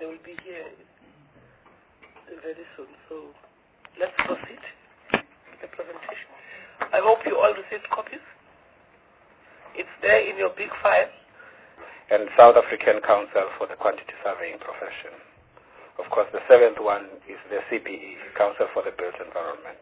they will be here very soon. So let's proceed with the presentation. I hope you all received copies. It's there in your big file. And South African Council for the Quantity Surveying Profession. Of course, the seventh one is the CPE, Council for the Built Environment.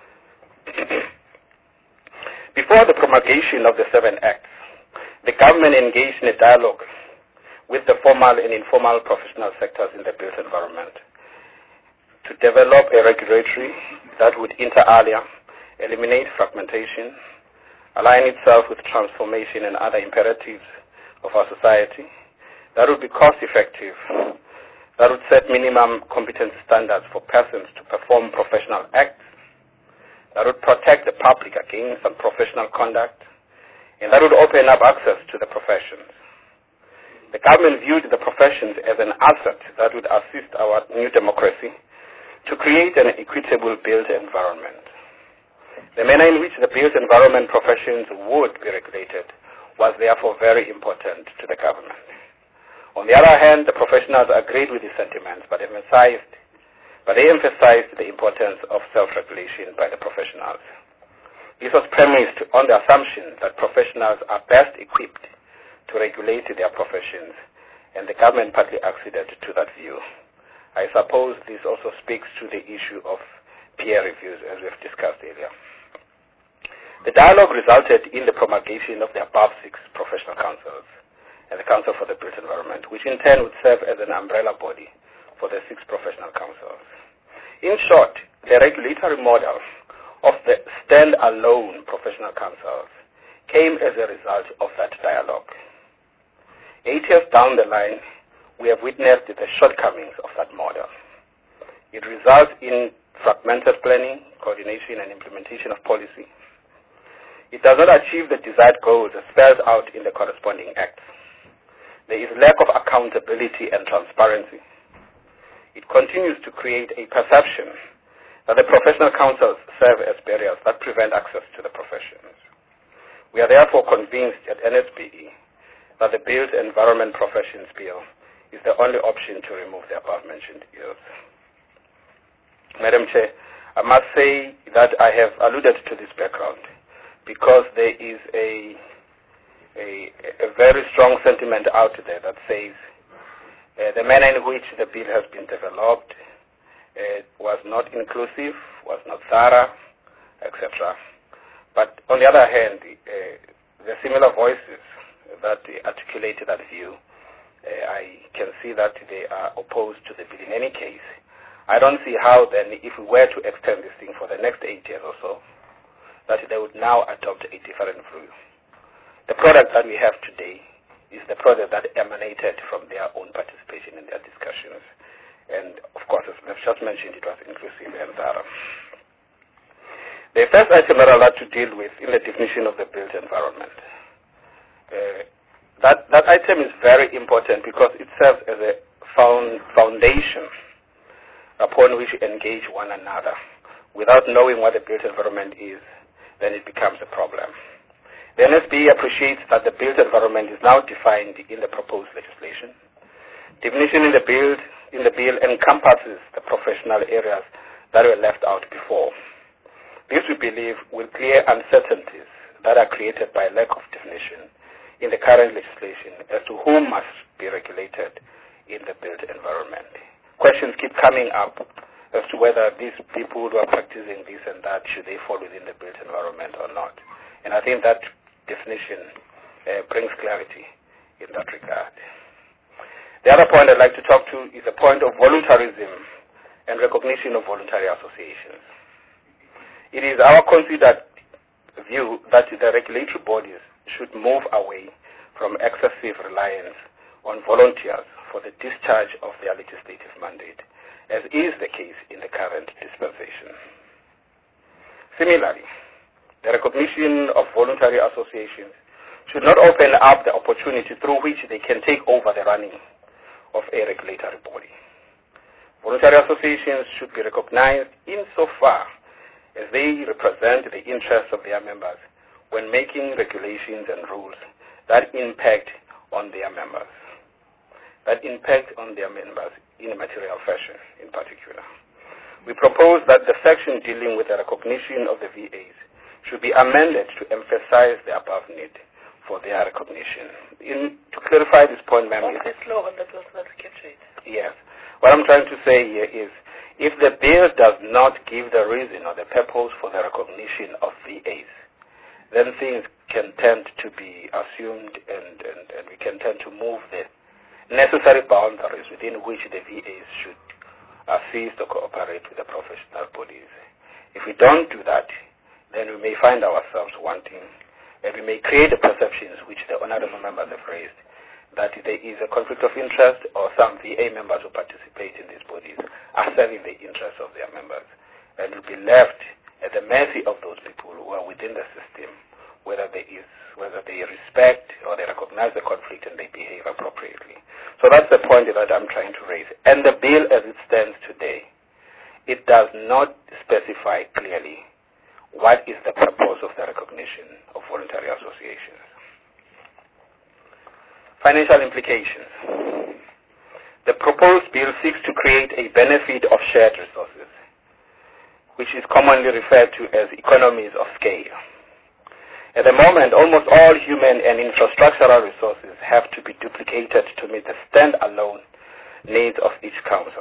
Before the promulgation of the 7 Acts, the government engaged in a dialogue with the formal and informal professional sectors in the built environment to develop a regulatory that would inter alia, eliminate fragmentation, align itself with transformation and other imperatives of our society, that would be cost-effective, that would set minimum competence standards for persons to perform professional acts, that would protect the public against unprofessional conduct, and that would open up access to the professions. The government viewed the professions as an asset that would assist our new democracy to create an equitable built environment. The manner in which the built environment professions would be regulated was therefore very important to the government. On the other hand, the professionals agreed with these sentiments, but they emphasized the importance of self-regulation by the professionals. This was premised on the assumption that professionals are best equipped to regulate their professions, and the government partly acceded to that view. I suppose this also speaks to the issue of peer reviews, as we have discussed earlier. The dialogue resulted in the promulgation of the above 6 professional councils and the Council for the Built Environment, which in turn would serve as an umbrella body for the 6 professional councils. In short, the regulatory model of the stand-alone professional councils came as a result of that dialogue. 8 years down the line, we have witnessed the shortcomings of that model. It results in fragmented planning, coordination, and implementation of policy. It does not achieve the desired goals as spelled out in the corresponding acts. There is lack of accountability and transparency. It continues to create a perception that the professional councils serve as barriers that prevent access to the professions. We are therefore convinced at NSBE that the Built Environment Professions Bill is the only option to remove the above-mentioned ills. Madam Chair, I must say that I have alluded to this background because there is a very strong sentiment out there that says the manner in which the bill has been developed was not inclusive, was not thorough, etc. But on the other hand, the similar voices that articulate that view, I can see that they are opposed to the bill in any case. I don't see how then, if we were to extend this thing for the next 8 years or so, that they would now adopt a different view. The product that we have today is the product that emanated from their own participation in their discussions. And of course, as I've just mentioned, it was inclusive and thorough. The first item that I'd like to deal with in the definition of the built environment. That item is very important because it serves as a foundation upon which we engage one another. Without knowing what the built environment is, then it becomes a problem. The NSBE appreciates that the built environment is now defined in the proposed legislation. Definition in the bill encompasses the professional areas that were left out before. This, we believe, will clear uncertainties that are created by lack of definition in the current legislation as to whom must be regulated in the built environment. Questions keep coming up as to whether these people who are practicing this and that, should they fall within the built environment or not. And I think that definition brings clarity in that regard. The other point I'd like to talk to is the point of voluntarism and recognition of voluntary associations. It is our considered view that the regulatory bodies should move away from excessive reliance on volunteers for the discharge of their legislative mandate, as is the case in the current dispensation. Similarly, the recognition of voluntary associations should not open up the opportunity through which they can take over the running of a regulatory body. Voluntary associations should be recognized insofar as they represent the interests of their members when making regulations and rules that impact on their members. that impact on their members in a material fashion in particular. We propose that the section dealing with the recognition of the VAs should be amended to emphasize the above need for their recognition. To clarify this point, ma'am, yes. What I'm trying to say here is, if the bill does not give the reason or the purpose for the recognition of VAs, then things can tend to be assumed and we can tend to move the necessary boundaries within which the VAs should assist or cooperate with the professional bodies. If we don't do that, then we may find ourselves wanting, and we may create the perceptions which the honorable members have raised, that there is a conflict of interest or some VA members who participate in these bodies are serving the interests of their members, and will be left at the mercy of those people who are within the system, whether they respect or they recognize the conflict and they behave appropriately. So that's the point that I'm trying to raise. And the bill as it stands today, it does not specify clearly what is the purpose of the recognition of voluntary associations. Financial implications. The proposed bill seeks to create a benefit of shared resources, which is commonly referred to as economies of scale. At the moment, almost all human and infrastructural resources have to be duplicated to meet the stand-alone needs of each council.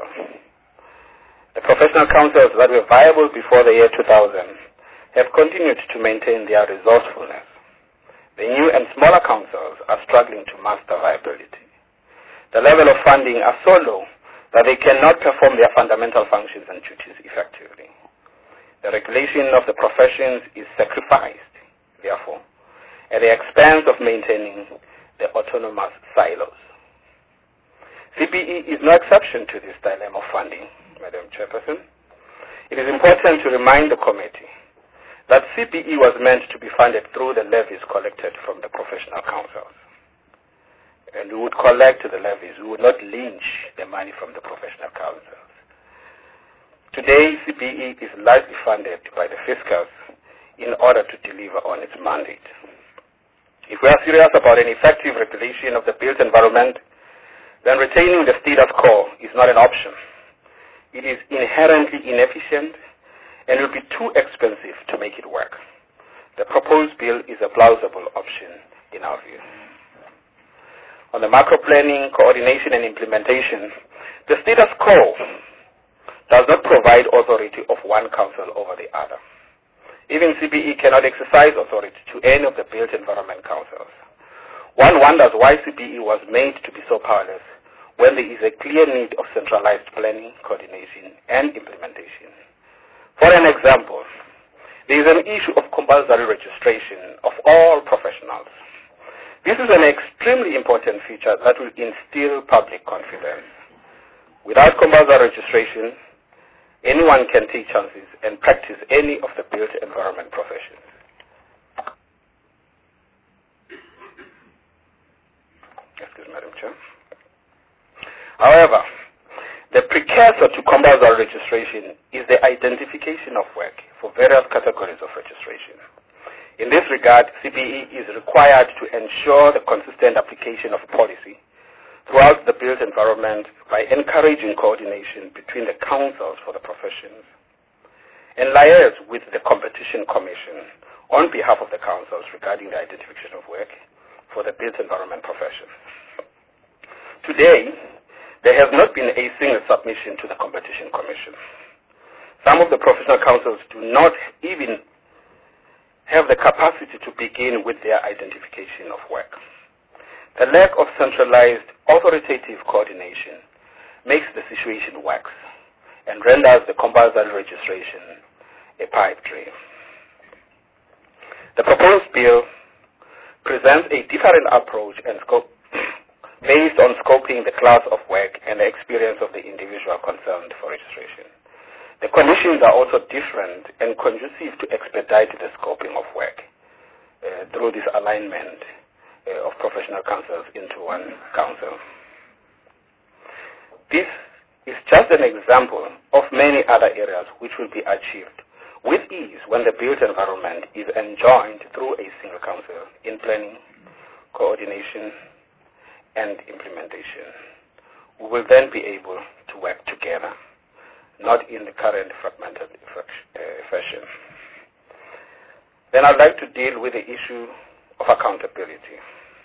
The professional councils that were viable before the year 2000 have continued to maintain their resourcefulness. The new and smaller councils are struggling to master viability. The level of funding are so low that they cannot perform their fundamental functions and duties effectively. The regulation of the professions is sacrificed, therefore, at the expense of maintaining the autonomous silos. CBE is no exception to this dilemma of funding, Madam Chairperson. It is important to remind the committee that CBE was meant to be funded through the levies collected from the professional councils. And we would collect the levies. We would not lynch the money from the professional councils. Today, CBE is largely funded by the fiscals in order to deliver on its mandate. If we are serious about an effective regulation of the built environment, then retaining the status quo is not an option. It is inherently inefficient and will be too expensive to make it work. The proposed bill is a plausible option in our view. On the macro planning, coordination, and implementation, the status quo does not provide authority of one council over the other. Even CBE cannot exercise authority to any of the built environment councils. One wonders why CBE was made to be so powerless when there is a clear need of centralized planning, coordination, and implementation. For an example, there is an issue of compulsory registration of all professionals. This is an extremely important feature that will instill public confidence. Without compulsory registration, anyone can take chances and practice any of the built environment professions. Excuse me, Madam Chair. However, the precursor to compulsory registration is the identification of work for various categories of registration. In this regard, CBE is required to ensure the consistent application of policy throughout the built environment by encouraging coordination between the councils for the professions and liaise with the Competition Commission on behalf of the councils regarding the identification of work for the built environment profession. Today, there has not been a single submission to the Competition Commission. Some of the professional councils do not even have the capacity to begin with their identification of work. The lack of centralized, authoritative coordination makes the situation worse and renders the compulsory registration a pipe dream. The proposed bill presents a different approach and scope based on scoping the class of work and the experience of the individual concerned for registration. The conditions are also different and conducive to expedite the scoping of work through this alignment of professional councils into one council. This is just an example of many other areas which will be achieved with ease when the built environment is enjoined through a single council in planning, coordination, and implementation. we will then be able to work together, not in the current fragmented fashion. Then I'd like to deal with the issue of accountability.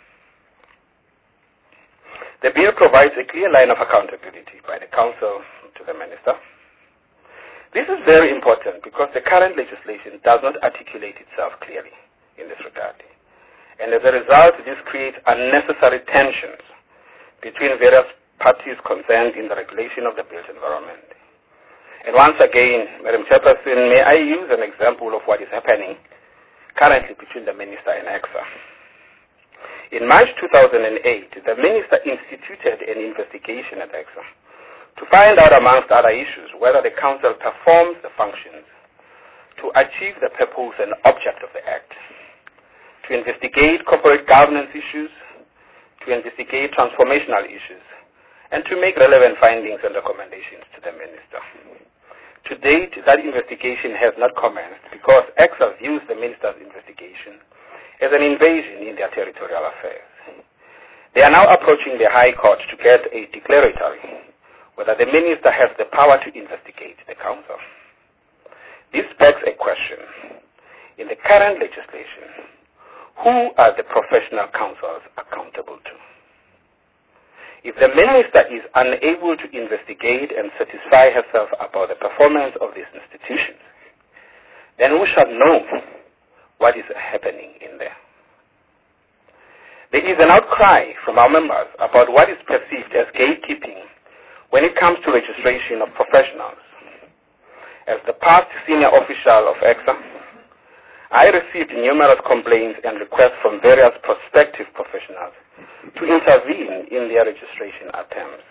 The bill provides a clear line of accountability by the Council to the Minister. This is very important because the current legislation does not articulate itself clearly in this regard. And as a result, this creates unnecessary tensions between various parties concerned in the regulation of the built environment. And once again, Madam Chairperson, may I use an example of what is happening currently between the Minister and EXA. In March 2008, the Minister instituted an investigation at EXA to find out, amongst other issues, whether the Council performs the functions to achieve the purpose and object of the Act, to investigate corporate governance issues, to investigate transformational issues, and to make relevant findings and recommendations to the Minister. To date, that investigation has not commenced because EXA views the Minister's investigation as an invasion in their territorial affairs. They are now approaching the High Court to get a declaratory whether the Minister has the power to investigate the Council. This begs a question. In the current legislation, who are the professional councils accountable to? If the Minister is unable to investigate and satisfy herself about the performance of these institutions, then who shall know what is happening in there? There is an outcry from our members about what is perceived as gatekeeping when it comes to registration of professionals. As the past senior official of EXA, I received numerous complaints and requests from various prospective professionals to intervene in their registration attempts.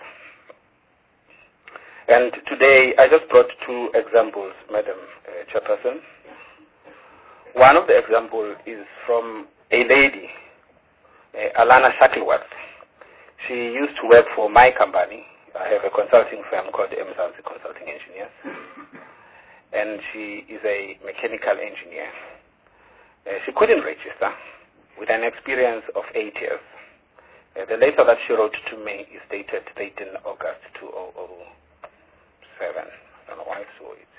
And today, I just brought two examples, Madam Chairperson. One of the examples is from a lady, Alana Shuttleworth. She used to work for my company. I have a consulting firm called Mzansi Consulting Engineers. And she is a mechanical engineer. She couldn't register with an experience of 8 years. The letter that she wrote to me is dated 18 August 2007. I don't know why I saw it.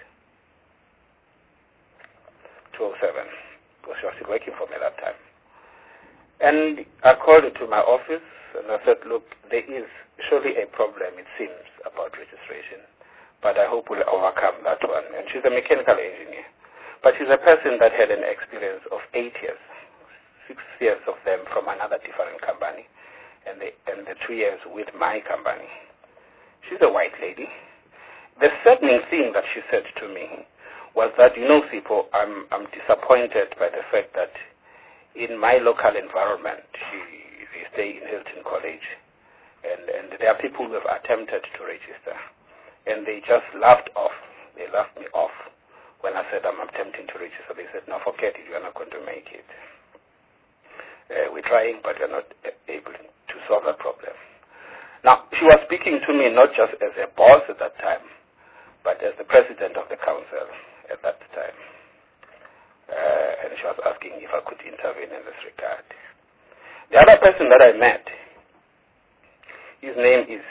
2007, because she was still working for me at that time. And I called her to my office and I said, look, there is surely a problem, it seems, about registration, but I hope we'll overcome that one. And she's a mechanical engineer, but she's a person that had an experience of 8 years, 6 years of them from another different company, and the 2 years with my company. She's a white lady. The saddening thing that she said to me was that, you know, Sipho, I'm disappointed by the fact that in my local environment, they stay in Hilton College, and there are people who have attempted to register, and they just laughed off. They laughed me off when I said I'm attempting to register. They said, no, forget it, you're not going to make it. We're trying, but we're not able to solve that problem. Now, she was speaking to me not just as a boss at that time, but as the president of the council at that time. And she was asking if I could intervene in this regard. The other person that I met, his name is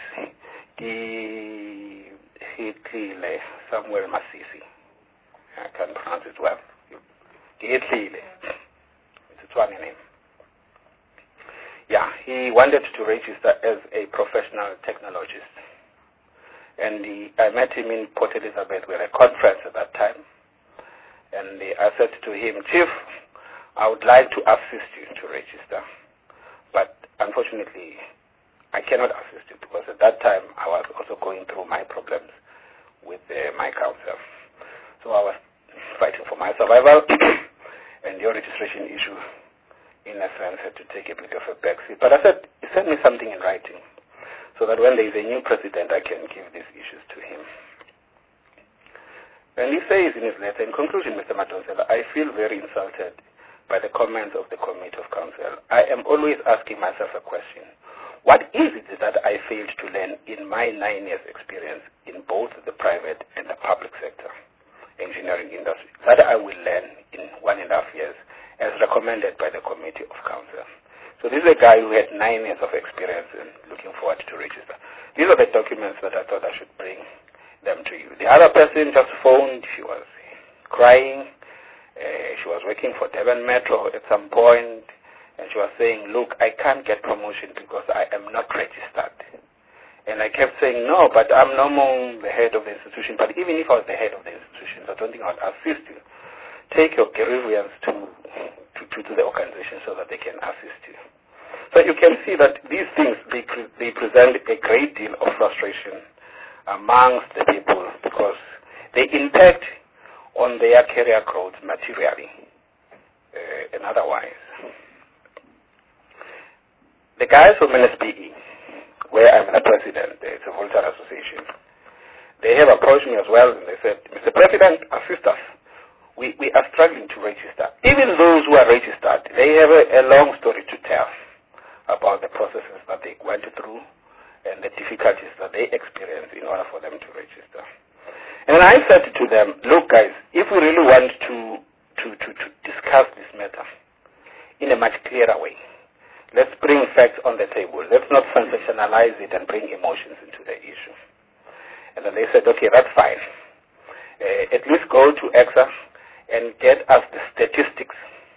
Gitlile Samuel Masisi. I can't pronounce it well. Gitlile. It's a Tswana name. Yeah, he wanted to register as a professional technologist. And I met him in Port Elizabeth with a conference at that time. And I said to him, Chief, I would like to assist you to register. But unfortunately, I cannot assist you because at that time I was also going through my problems with my council. So I was fighting for my survival and your registration issue, in a sense, had to take a bit of a backseat. But I said, send me something in writing so that when there is a new president, I can give these issues to him. And he says in his letter, in conclusion, Mr. Madonsela, I feel very insulted by the comments of the Committee of Council. I am always asking myself a question. What is it that I failed to learn in my 9 years experience in both the private and the public sector engineering industry that I will learn in 1.5 years as recommended by the Committee of Council? So this is a guy who had 9 years of experience and looking forward to register. These are the documents that I thought I should bring them to you. The other person just phoned. She was crying. She was working for Durban Metro at some point, and she was saying, look, I can't get promotion because I am not registered. And I kept saying, no, but I'm no more the head of the institution. But even if I was the head of the institution, I don't think I would assist you. Take your grievance to the organization so that they can assist you. So you can see that these things, they present a great deal of frustration amongst the people because they impact on their career growth materially and otherwise. The guys from NSBE, where I'm the president, it's a voluntary association, they have approached me as well and they said, Mr. President, assist us. We are struggling to register. Even those who are registered, they have a long story to tell about the processes that they went through and the difficulties that they experienced in order for them to register. And I said to them, look guys, if we really want to discuss this matter in a much clearer way, let's bring facts on the table. Let's not sensationalize it and bring emotions into the issue. And then they said, okay, that's fine. At least go to EXA and get us the statistics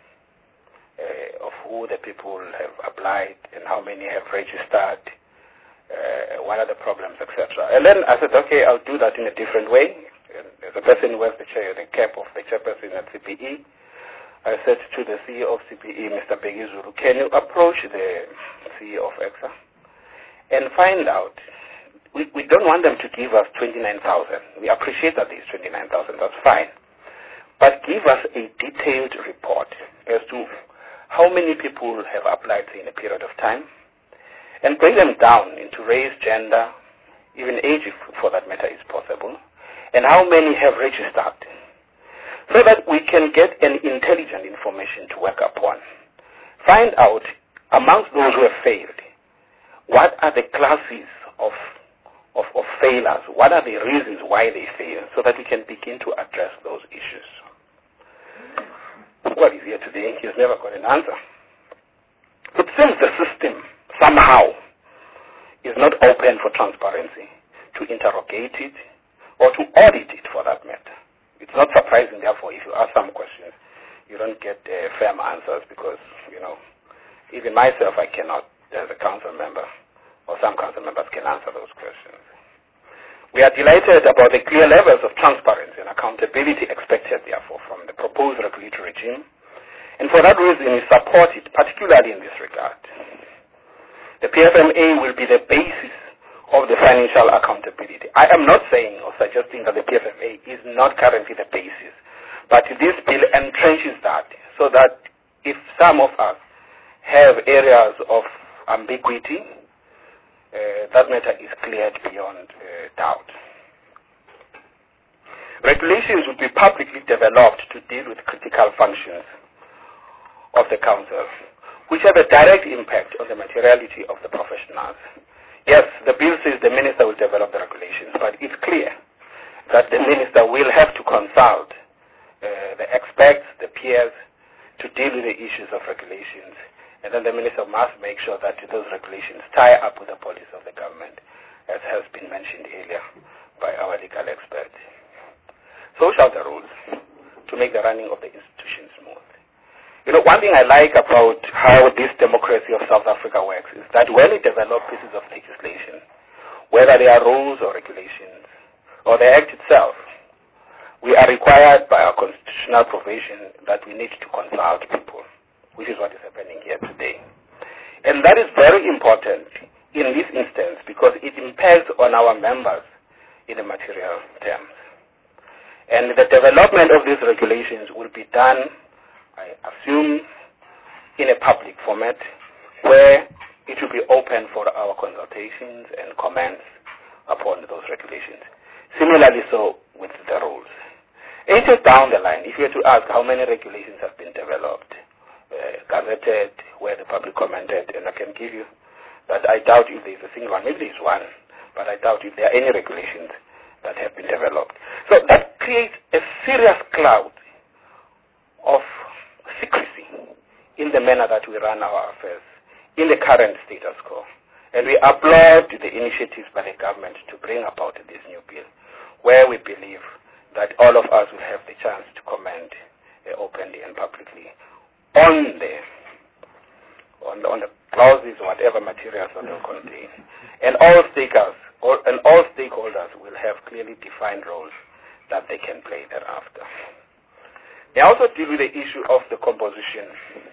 of who the people have applied and how many have registered, what are the problems, etc. And then I said, okay, I'll do that in a different way. And as a person who wears the cap of the chairperson at CPE, I said to the CEO of CPE, Mr. Begizulu, can you approach the CEO of EXA and find out, we don't want them to give us 29,000. We appreciate that there's 29,000, that's fine. But give us a detailed report as to how many people have applied in a period of time, and break them down into race, gender, even age, if for that matter is possible, and how many have registered, so that we can get an intelligent information to work upon. Find out, amongst those who have failed, what are the classes of failures, what are the reasons why they fail, so that we can begin to address those issues. Well, he's here today. He's never got an answer. It seems the system somehow is not open for transparency, to interrogate it, or to audit it for that matter. It's not surprising, therefore, if you ask some questions, you don't get firm answers because, even myself, I cannot, as a council member, or some council members can answer those questions. We are delighted about the clear levels of transparency and accountability expected, therefore, from the proposed regulatory regime, and for that reason we support it, particularly in this regard. The PFMA will be the basis of the financial accountability. I am not saying or suggesting that the PFMA is not currently the basis, but this bill entrenches that, so that if some of us have areas of ambiguity, that matter is cleared beyond doubt. Regulations will be publicly developed to deal with critical functions of the council, which have a direct impact on the materiality of the professionals. Yes, the bill says the minister will develop the regulations, but it's clear that the minister will have to consult the experts, the peers, to deal with the issues of regulations. And then the minister must make sure that those regulations tie up with the policy of the government, as has been mentioned earlier by our legal experts. So shall the rules to make the running of the institution smooth. One thing I like about how this democracy of South Africa works is that when we develop pieces of legislation, whether they are rules or regulations, or the act itself, we are required by our constitutional provision that we need to consult people, which is what is happening here today. And that is very important in this instance because it impacts on our members in the material terms. And the development of these regulations will be done, I assume, in a public format where it will be open for our consultations and comments upon those regulations. Similarly so with the rules. 8 years down the line, if you were to ask how many regulations have been developed, gazetted, where the public commented, and I can give you that I doubt if there is a single one. Maybe there is one, but I doubt if there are any regulations that have been developed. So that creates a serious cloud of secrecy in the manner that we run our affairs in the current status quo. And we applaud the initiatives by the government to bring about this new bill, where we believe that all of us will have the chance to comment openly and publicly on the clauses or whatever materials that will contain. And all stakeholders will have clearly defined roles that they can play thereafter. They also deal with the issue of the composition.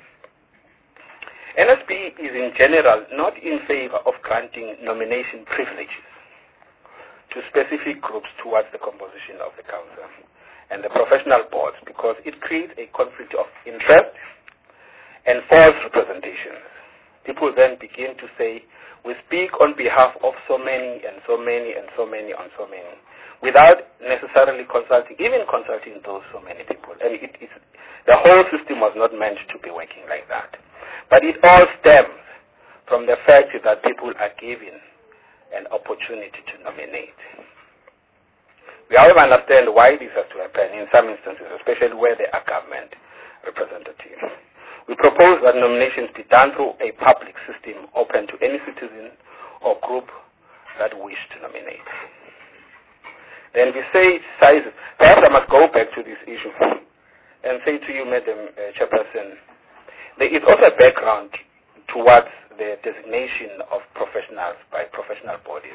NSB is in general not in favor of granting nomination privileges to specific groups towards the composition of the council and the professional boards, because it creates a conflict of interest and false representations. People then begin to say, we speak on behalf of so many and so many and so many and so many, without necessarily consulting those so many people. And the whole system was not meant to be working like that. But it all stems from the fact that people are given an opportunity to nominate. We however understand why this has to happen in some instances, especially where there are government representatives. We propose that nominations be done through a public system open to any citizen or group that wish to nominate. Then we say sizes. Perhaps I must go back to this issue and say to you, Madam Chairperson, there is also a background towards the designation of professionals by professional bodies.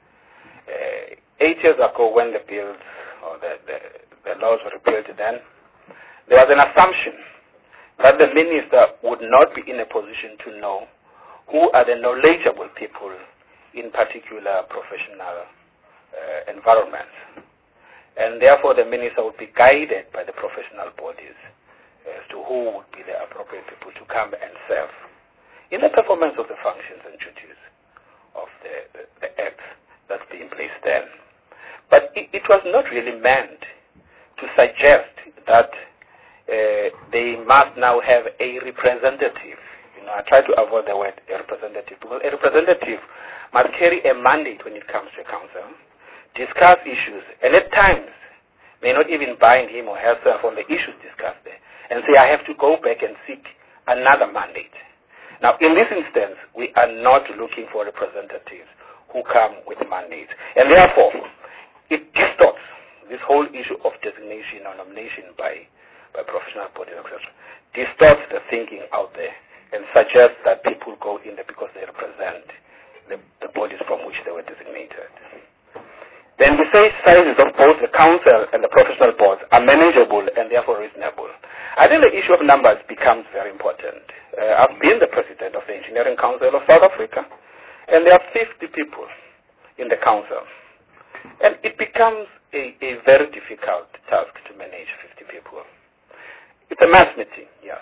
8 years ago, when the bills or the laws were repealed, then there was an assumption that the minister would not be in a position to know who are the knowledgeable people in particular professional environments. And therefore the minister would be guided by the professional bodies as to who would be the appropriate people to come and serve in the performance of the functions and duties of the act that's being placed then. But it was not really meant to suggest that they must now have a representative. I try to avoid the word a representative, because a representative must carry a mandate when it comes to a council, discuss issues, and at times may not even bind him or herself on the issues discussed there, and say, I have to go back and seek another mandate. Now, in this instance, we are not looking for representatives who come with mandates. And therefore, it distorts this whole issue of designation or nomination by professional bodies, etc. Distorts the thinking out there and suggests that people go in there because they represent the bodies from which they were designated. Then we say sizes of both the council and the professional boards are manageable and therefore reasonable. I think the issue of numbers becomes very important. I've been the president of the Engineering Council of South Africa, and there are 50 people in the council. And it becomes a very difficult task to manage 50 people. It's a mass meeting, yes.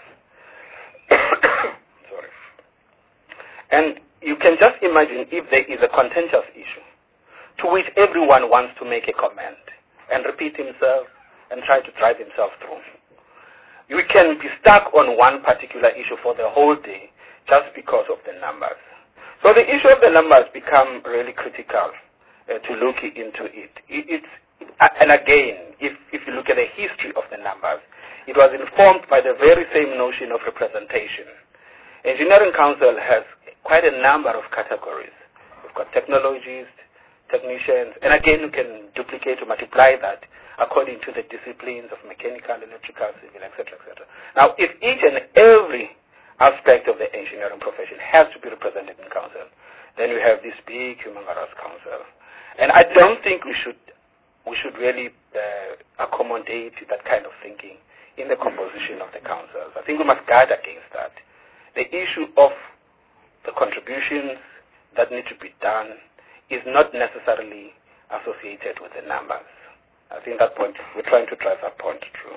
Sorry. And you can just imagine if there is a contentious issue to which everyone wants to make a comment and repeat himself and try to drive himself through. You can be stuck on one particular issue for the whole day just because of the numbers. So the issue of the numbers become really critical to look into it. And again, if you look at the history of the numbers, it was informed by the very same notion of representation. Engineering Council has quite a number of categories. You've got technologists, technicians, and again you can duplicate or multiply that according to the disciplines of mechanical, electrical, civil, etc., etc. Now, if each and every aspect of the engineering profession has to be represented in council, then we have this big human resource council. And I don't think we should really accommodate that kind of thinking in the composition of the councils. I think we must guard against that. The issue of the contributions that need to be done is not necessarily associated with the numbers. I think that point, we're trying to drive that point through.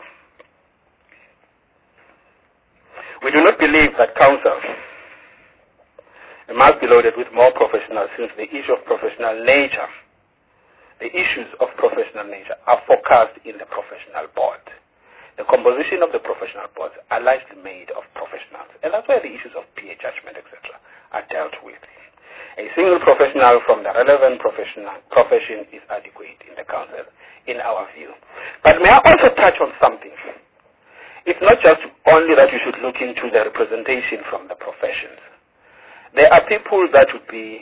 We do not believe that council must be loaded with more professionals, since the issue of professional nature, the issues of professional nature are focused in the professional board. The composition of the professional boards are largely made of professionals, and that's where the issues of peer judgment, etc., are dealt with. A single professional from the relevant profession is adequate in the council, in our view. But may I also touch on something? It's not just only that you should look into the representation from the professions. There are people that would be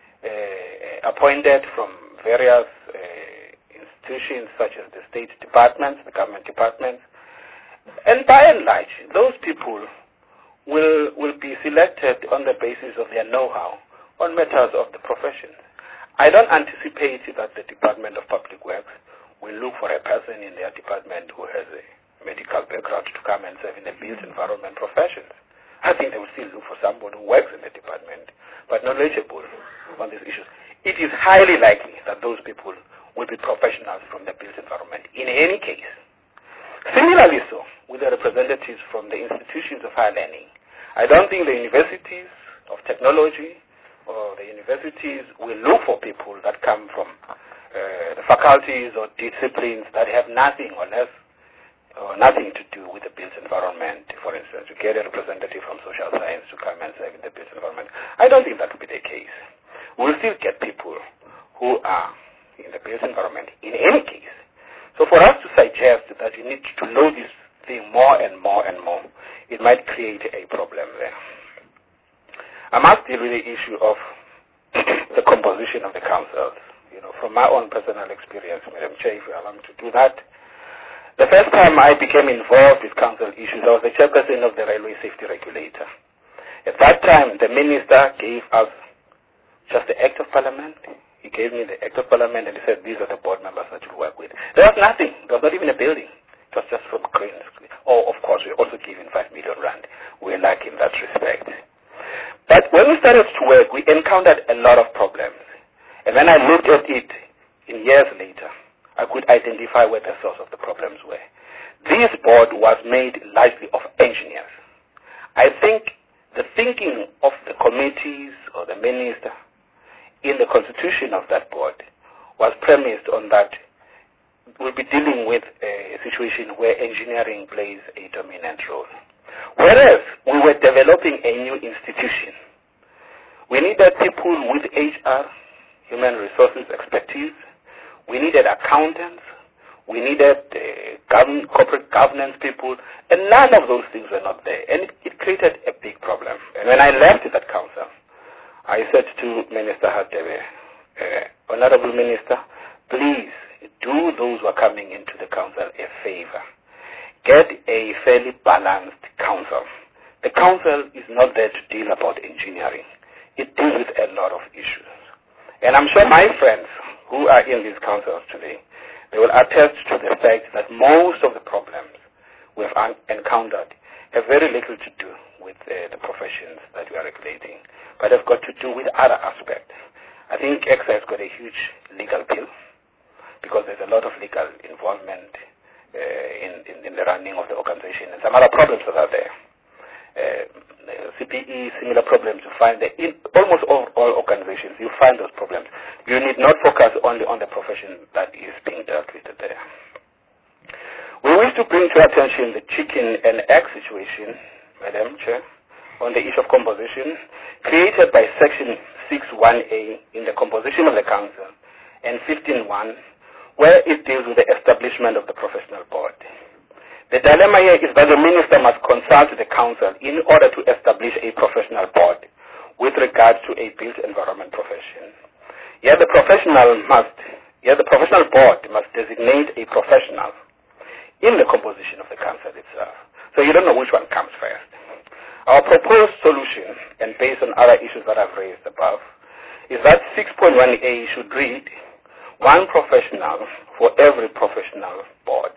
appointed from various institutions such as the state departments, the government departments, and by and large, those people will be selected on the basis of their know-how on matters of the profession. I don't anticipate that the Department of Public Works will look for a person in their department who has a medical background to come and serve in the built environment professions. I think they will still look for someone who works in the department, but knowledgeable on these issues. It is highly likely that those people will be professionals from the built environment in any case. Similarly so, with the representatives from the institutions of higher learning, I don't think the universities of technology or the universities will look for people that come from the faculties or disciplines that have nothing or less or nothing to do with the built environment. For instance, you get a representative from social science to come and serve in the built environment. I don't think that will be the case. We'll still get people who are in the built environment in any case. So for us to suggest that you need to know this thing more and more and more, it might create a problem there. I must deal with the issue of the composition of the councils. You know, from my own personal experience, Madam Chair, if you allow me to do that, the first time I became involved with council issues, I was the chairperson of the Railway Safety Regulator. At that time, the minister gave us just the Act of Parliament. He gave me the Act of Parliament and he said, these are the board members that you work with. There was nothing. There was not even a building. It was just from cranes. Oh, of course, we also given 5 million rand. We're lucky in that respect. But when we started to work, we encountered a lot of problems. And when I looked at it in years later, I could identify where the source of the problems were. This board was made largely of engineers. I think the thinking of the committees or the minister in the constitution of that board was premised on that we'll be dealing with a situation where engineering plays a dominant role. Whereas we were developing a new institution. We needed people with HR, human resources expertise. We needed accountants. We needed corporate governance people. And none of those things were not there. And it created a big problem. And when I left that council, I said to Minister Hadebe, Honorable Minister, please do those who are coming into the council a favor. Get a fairly balanced council. The council is not there to deal about engineering. It deals with a lot of issues. And I'm sure my friends who are in these councils today, they will attest to the fact that most of the problems we've encountered have very little to do with the professions that we are regulating, but have got to do with other aspects. I think EXA has got a huge legal bill because there's a lot of legal involvement in the running of the organization and some other problems that are there. CPE, similar problems you find there. In almost all organizations, you find those problems. You need not focus only on the profession that is being dealt with there. We wish to bring to your attention the chicken and egg situation, Madam Chair, on the issue of composition, created by Section 6.1a in the composition of the Council and 15.1, where it deals with the establishment of the professional board. The dilemma here is that the minister must consult the council in order to establish a professional board with regard to a built environment profession. Yet the professional board must designate a professional in the composition of the council itself. So you don't know which one comes first. Our proposed solution, and based on other issues that I've raised above, is that 6.1a should read, one professional for every professional board.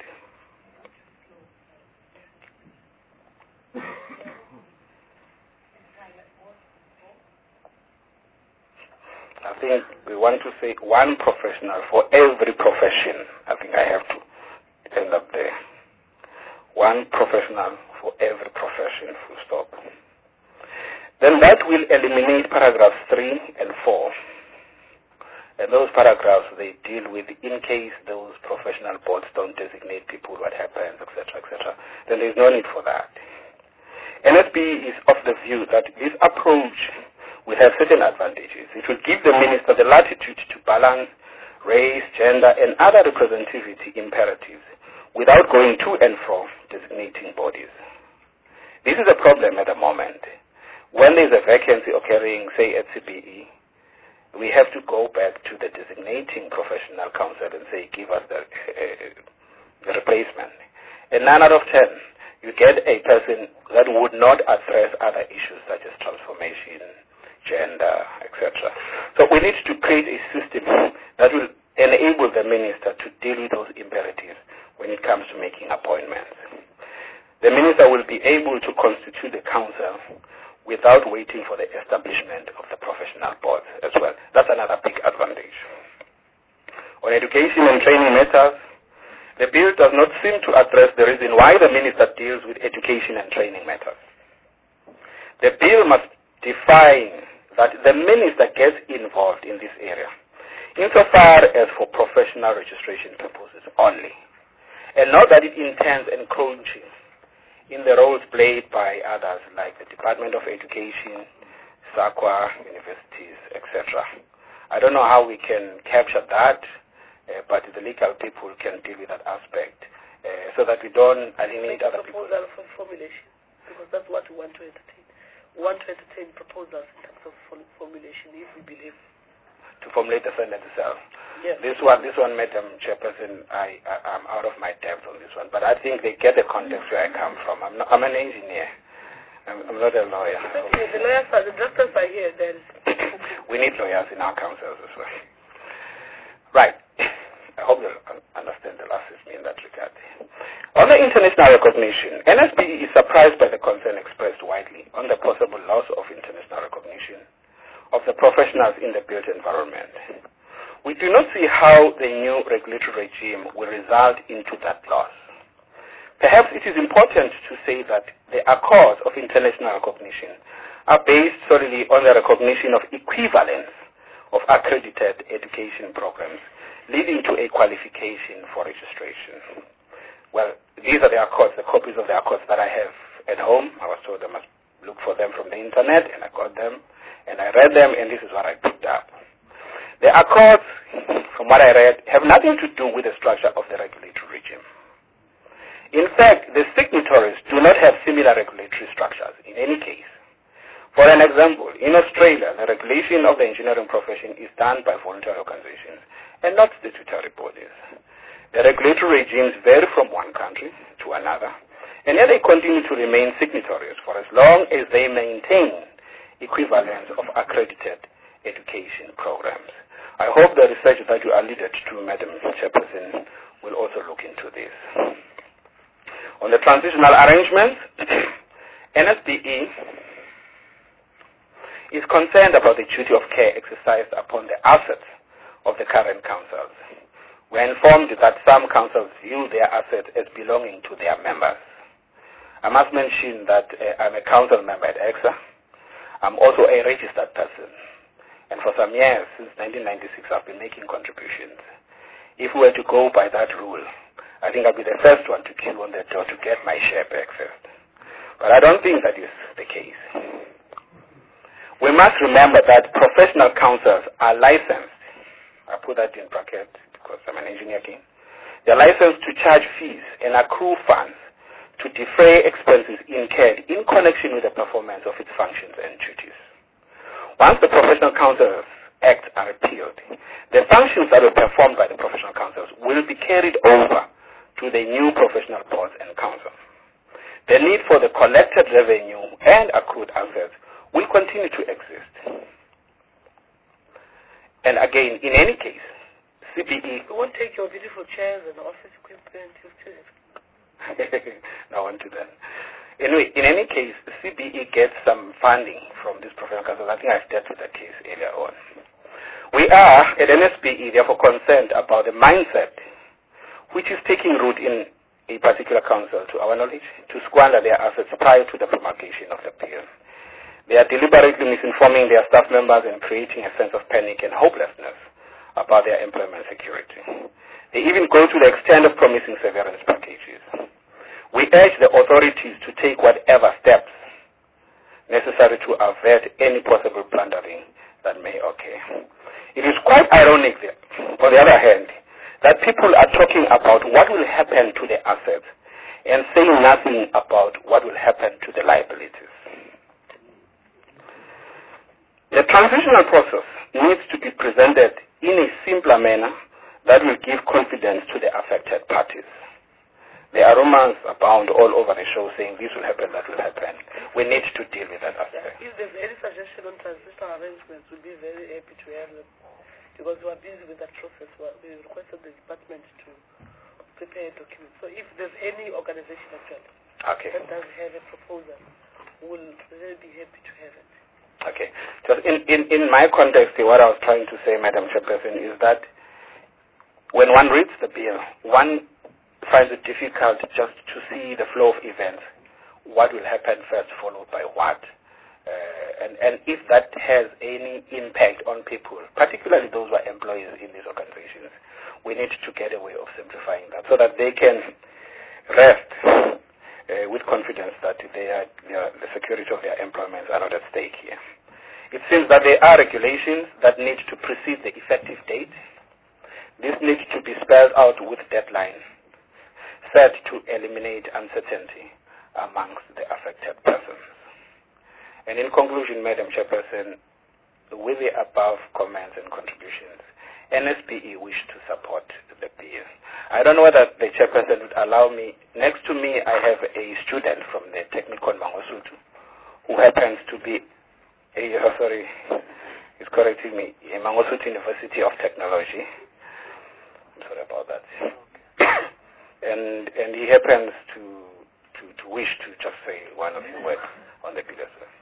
I think we want to say one professional for every profession. I think I have to end up there. One professional for every profession, full stop. Then that will eliminate paragraphs 3 and 4. And those paragraphs, they deal with in case those professional boards don't designate people, what happens, etc., etc. Then there's no need for that. NSB is of the view that this approach will have certain advantages. It will give the minister the latitude to balance race, gender, and other representativity imperatives without going to and fro designating bodies. This is a problem at the moment when there's a vacancy occurring, say at CBE, we have to go back to the designating professional council and say, give us the replacement. And 9 out of 10, you get a person that would not address other issues such as transformation, gender, etc. So we need to create a system that will enable the minister to deal with those imperatives when it comes to making appointments. The minister will be able to constitute the council without waiting for the establishment of the professional boards as well. That's another big advantage. On education and training matters, the bill does not seem to address the reason why the minister deals with education and training matters. The bill must define that the minister gets involved in this area, insofar as for professional registration purposes only, and not that it intends encroaching in the roles played by others like the Department of Education, SAQA, universities, etc. I don't know how we can capture that, but the legal people can deal with that aspect so that we don't alienate other people. Proposal for formulation, because that's what we want to entertain. We want to entertain proposals in terms of formulation, if we believe. To formulate the sentence itself. Yes. This one, Madam Chairperson, I'm out of my depth on this one, but I think they get the context where I come from. I'm an engineer. I'm not a lawyer. The lawyers are, the doctors are here then. We need lawyers in our councils as well. Right. I hope you'll understand the last with me in that regard. On the international recognition, NSBE is surprised by the concern expressed widely on the possible loss of international recognition of the professionals in the built environment. We do not see how the new regulatory regime will result into that loss. Perhaps it is important to say that the accords of international recognition are based solely on the recognition of equivalence of accredited education programs, leading to a qualification for registration. Well, these are the accords, the copies of the accords that I have at home. I was told I must look for them from the internet, and I got them. And I read them, and this is what I picked up. The accords, from what I read, have nothing to do with the structure of the regulatory regime. In fact, the signatories do not have similar regulatory structures in any case. For an example, in Australia, the regulation of the engineering profession is done by voluntary organizations and not statutory bodies. The regulatory regimes vary from one country to another, and yet they continue to remain signatories for as long as they maintain equivalence of accredited education programs. I hope the research that you alluded to, Madam Chairperson, will also look into this. On the transitional arrangements, NSBE is concerned about the duty of care exercised upon the assets of the current councils. We are informed that some councils view their assets as belonging to their members. I must mention that I'm a council member at EXA. I'm also a registered person, and for some years, since 1996, I've been making contributions. If we were to go by that rule, I think I'll be the first one to queue on the door to get my share back first. But I don't think that is the case. We must remember that professional councils are licensed. I put that in brackets because I'm an engineer king. They're licensed to charge fees and accrue funds to defray expenses incurred in connection with the performance of its functions and duties. Once the Professional Councils Act are repealed, the functions that were performed by the professional councils will be carried over to the new professional boards and councils. The need for the collected revenue and accrued assets will continue to exist. And again, in any case, CBE... You won't take your beautiful chairs and office equipment. No one to that. Anyway, in any case, CBE gets some funding from this professional council. I think I've dealt with that case earlier on. We are, at NSBE, therefore concerned about the mindset which is taking root in a particular council, to our knowledge, to squander their assets prior to the promulgation of the bill. They are deliberately misinforming their staff members and creating a sense of panic and hopelessness about their employment security. They even go to the extent of promising severance packages. We urge the authorities to take whatever steps necessary to avert any possible plundering that may occur. It is quite ironic, on the other hand, that people are talking about what will happen to the assets and saying nothing about what will happen to the liabilities. The transitional process needs to be presented in a simpler manner that will give confidence to the affected parties. There are rumors abound all over the show saying this will happen, that will happen. We need to deal with that aspect. If there's any suggestion on transitional arrangements, we'll be very happy to have them. Because we are busy with that process. We requested the department to prepare a document. So if there's any organization actually that does have a proposal, we'll really be happy to have it. Okay. So in my context, what I was trying to say, Madam Chairperson, is that when one reads the bill, one finds it difficult just to see the flow of events, what will happen first, followed by what. And if that has any impact on people, particularly those who are employees in these organizations, we need to get a way of simplifying that so that they can rest with confidence that the security of their employment are not at stake here. It seems that there are regulations that need to precede the effective date. This needs to be spelled out with deadlines set to eliminate uncertainty amongst the affected persons. And in conclusion, Madam Chairperson, with the above comments and contributions, NSPE wish to support the bill. I don't know whether the Chairperson would allow me. Next to me, I have a student from the Technikon Mangosuthu who happens to be, he's correcting me, Mangosuthu University of Technology. I'm sorry about that. and he happens to wish to just say one of his words on the bill as well.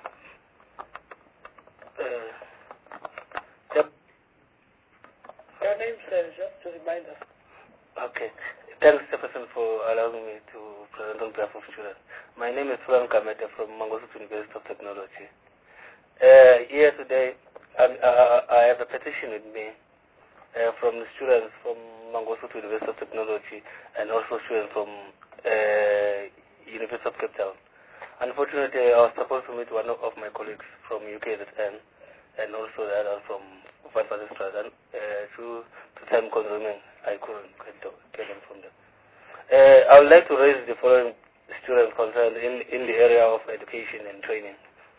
Your name, sir, just to remind us. Okay. Thanks, Jefferson, for allowing me to present on behalf of students. My name is Fulan Kamete from Mangosuthu University of Technology. Here today, I have a petition with me from the students from Mangosuthu University of Technology and also students from University of Cape Town. Unfortunately, I was supposed to meet one of my colleagues from UKZN and also the other from Vice-President, and due to time consuming, I couldn't get them from them. I would like to raise the following student concern in the area of education and training.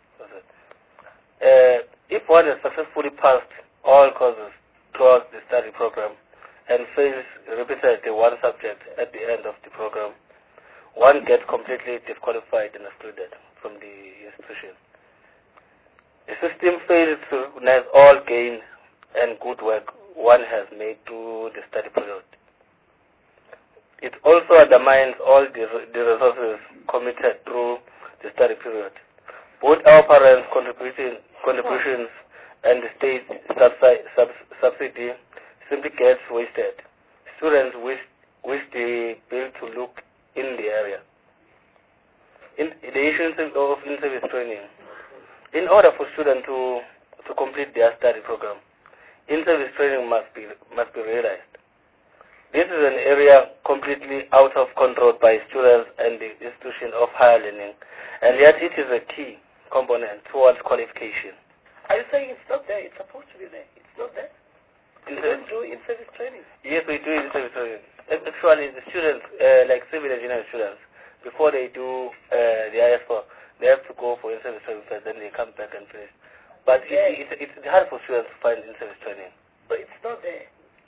If one has successfully passed all courses throughout the study program and fails repeatedly one subject at the end of the program, one gets completely disqualified and excluded from the institution. The system fails to recognize all gains and good work one has made through the study period. It also undermines all the resources committed through the study period. Both our parents' contributions and the state subsidy simply gets wasted. Students wish the bill to look in the area. In the issue of in-service training, in order for students to complete their study program, in-service training must be realized. This is an area completely out of control by students and the institution of higher learning, and yet it is a key component towards qualification. Are you saying it's not there? It's supposed to be there. It's not there? You don't do in-service training? Yes, we do in-service training. Actually, the students, like civil engineering students, before they do the IS4, they have to go for in-service training first, then they come back and finish. But it's hard for students to find in-service training. But it's not there.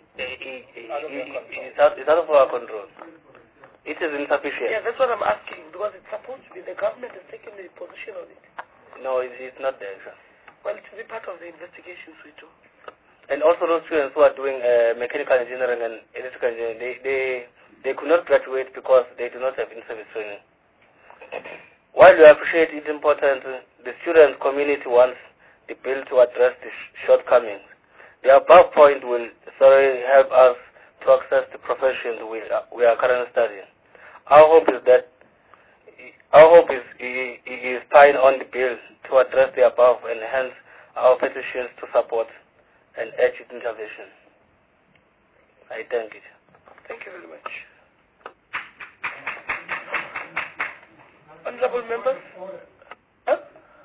It's out of our control. It is insufficient. Yeah, that's what I'm asking, because it's supposed to be. The government has taken the position on it. No, it's not there, sir. Well, it will be part of the investigations we do. And also those students who are doing mechanical engineering and electrical engineering, they could not graduate because they do not have in-service training. While we appreciate its importance, the student community wants the bill to address the shortcomings. The above point will thoroughly help us to access the professions we are currently studying. Our hope is tying on the bill to address the above and hence our petitions to support and urge its intervention. I thank you. Thank you very much. Honorable members? Huh?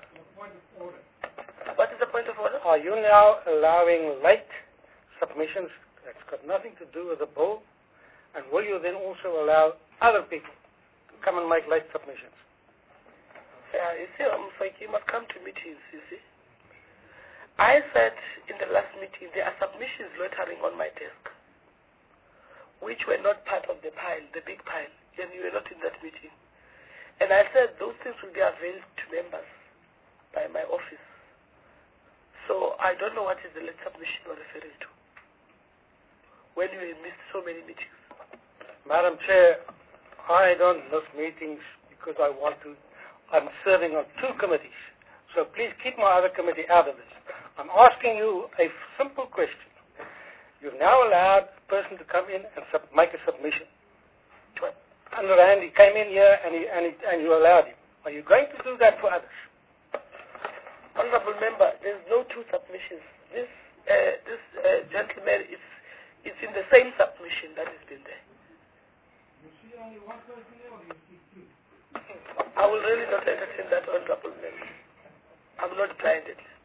What is the point of order? Are you now allowing late submissions? That's got nothing to do with the bill. And will you then also allow other people to come and make late submissions? Yeah, you see, you must come to meetings, you see. I said in the last meeting there are submissions loitering on my desk which were not part of the pile, the big pile, and you were not in that meeting. And I said those things will be availed to members by my office. So I don't know what is the late submission you're referring to when you missed so many meetings. Madam Chair, I don't miss meetings because I'm serving on 2 committees. So please keep my other committee out of this. I'm asking you a simple question. You've now allowed a person to come in and make a submission. Underhand, he came in here and you allowed him. Are you going to do that for others? Honorable Member, there's no 2 submissions. This gentleman is in the same submission that has been there. You see only one person there, or you see 2? I will really not entertain that, Honorable Member. I'm not blind at least.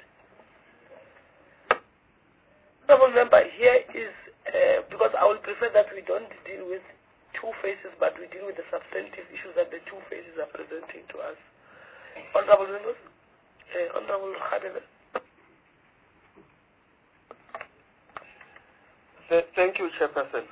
Honorable Member, here is, because I will prefer that we don't deal with 2 phases, but we deal with the substantive issues that the 2 phases are presenting to us. Honorable Members, Honorable Khadebe. Thank you, Chairperson.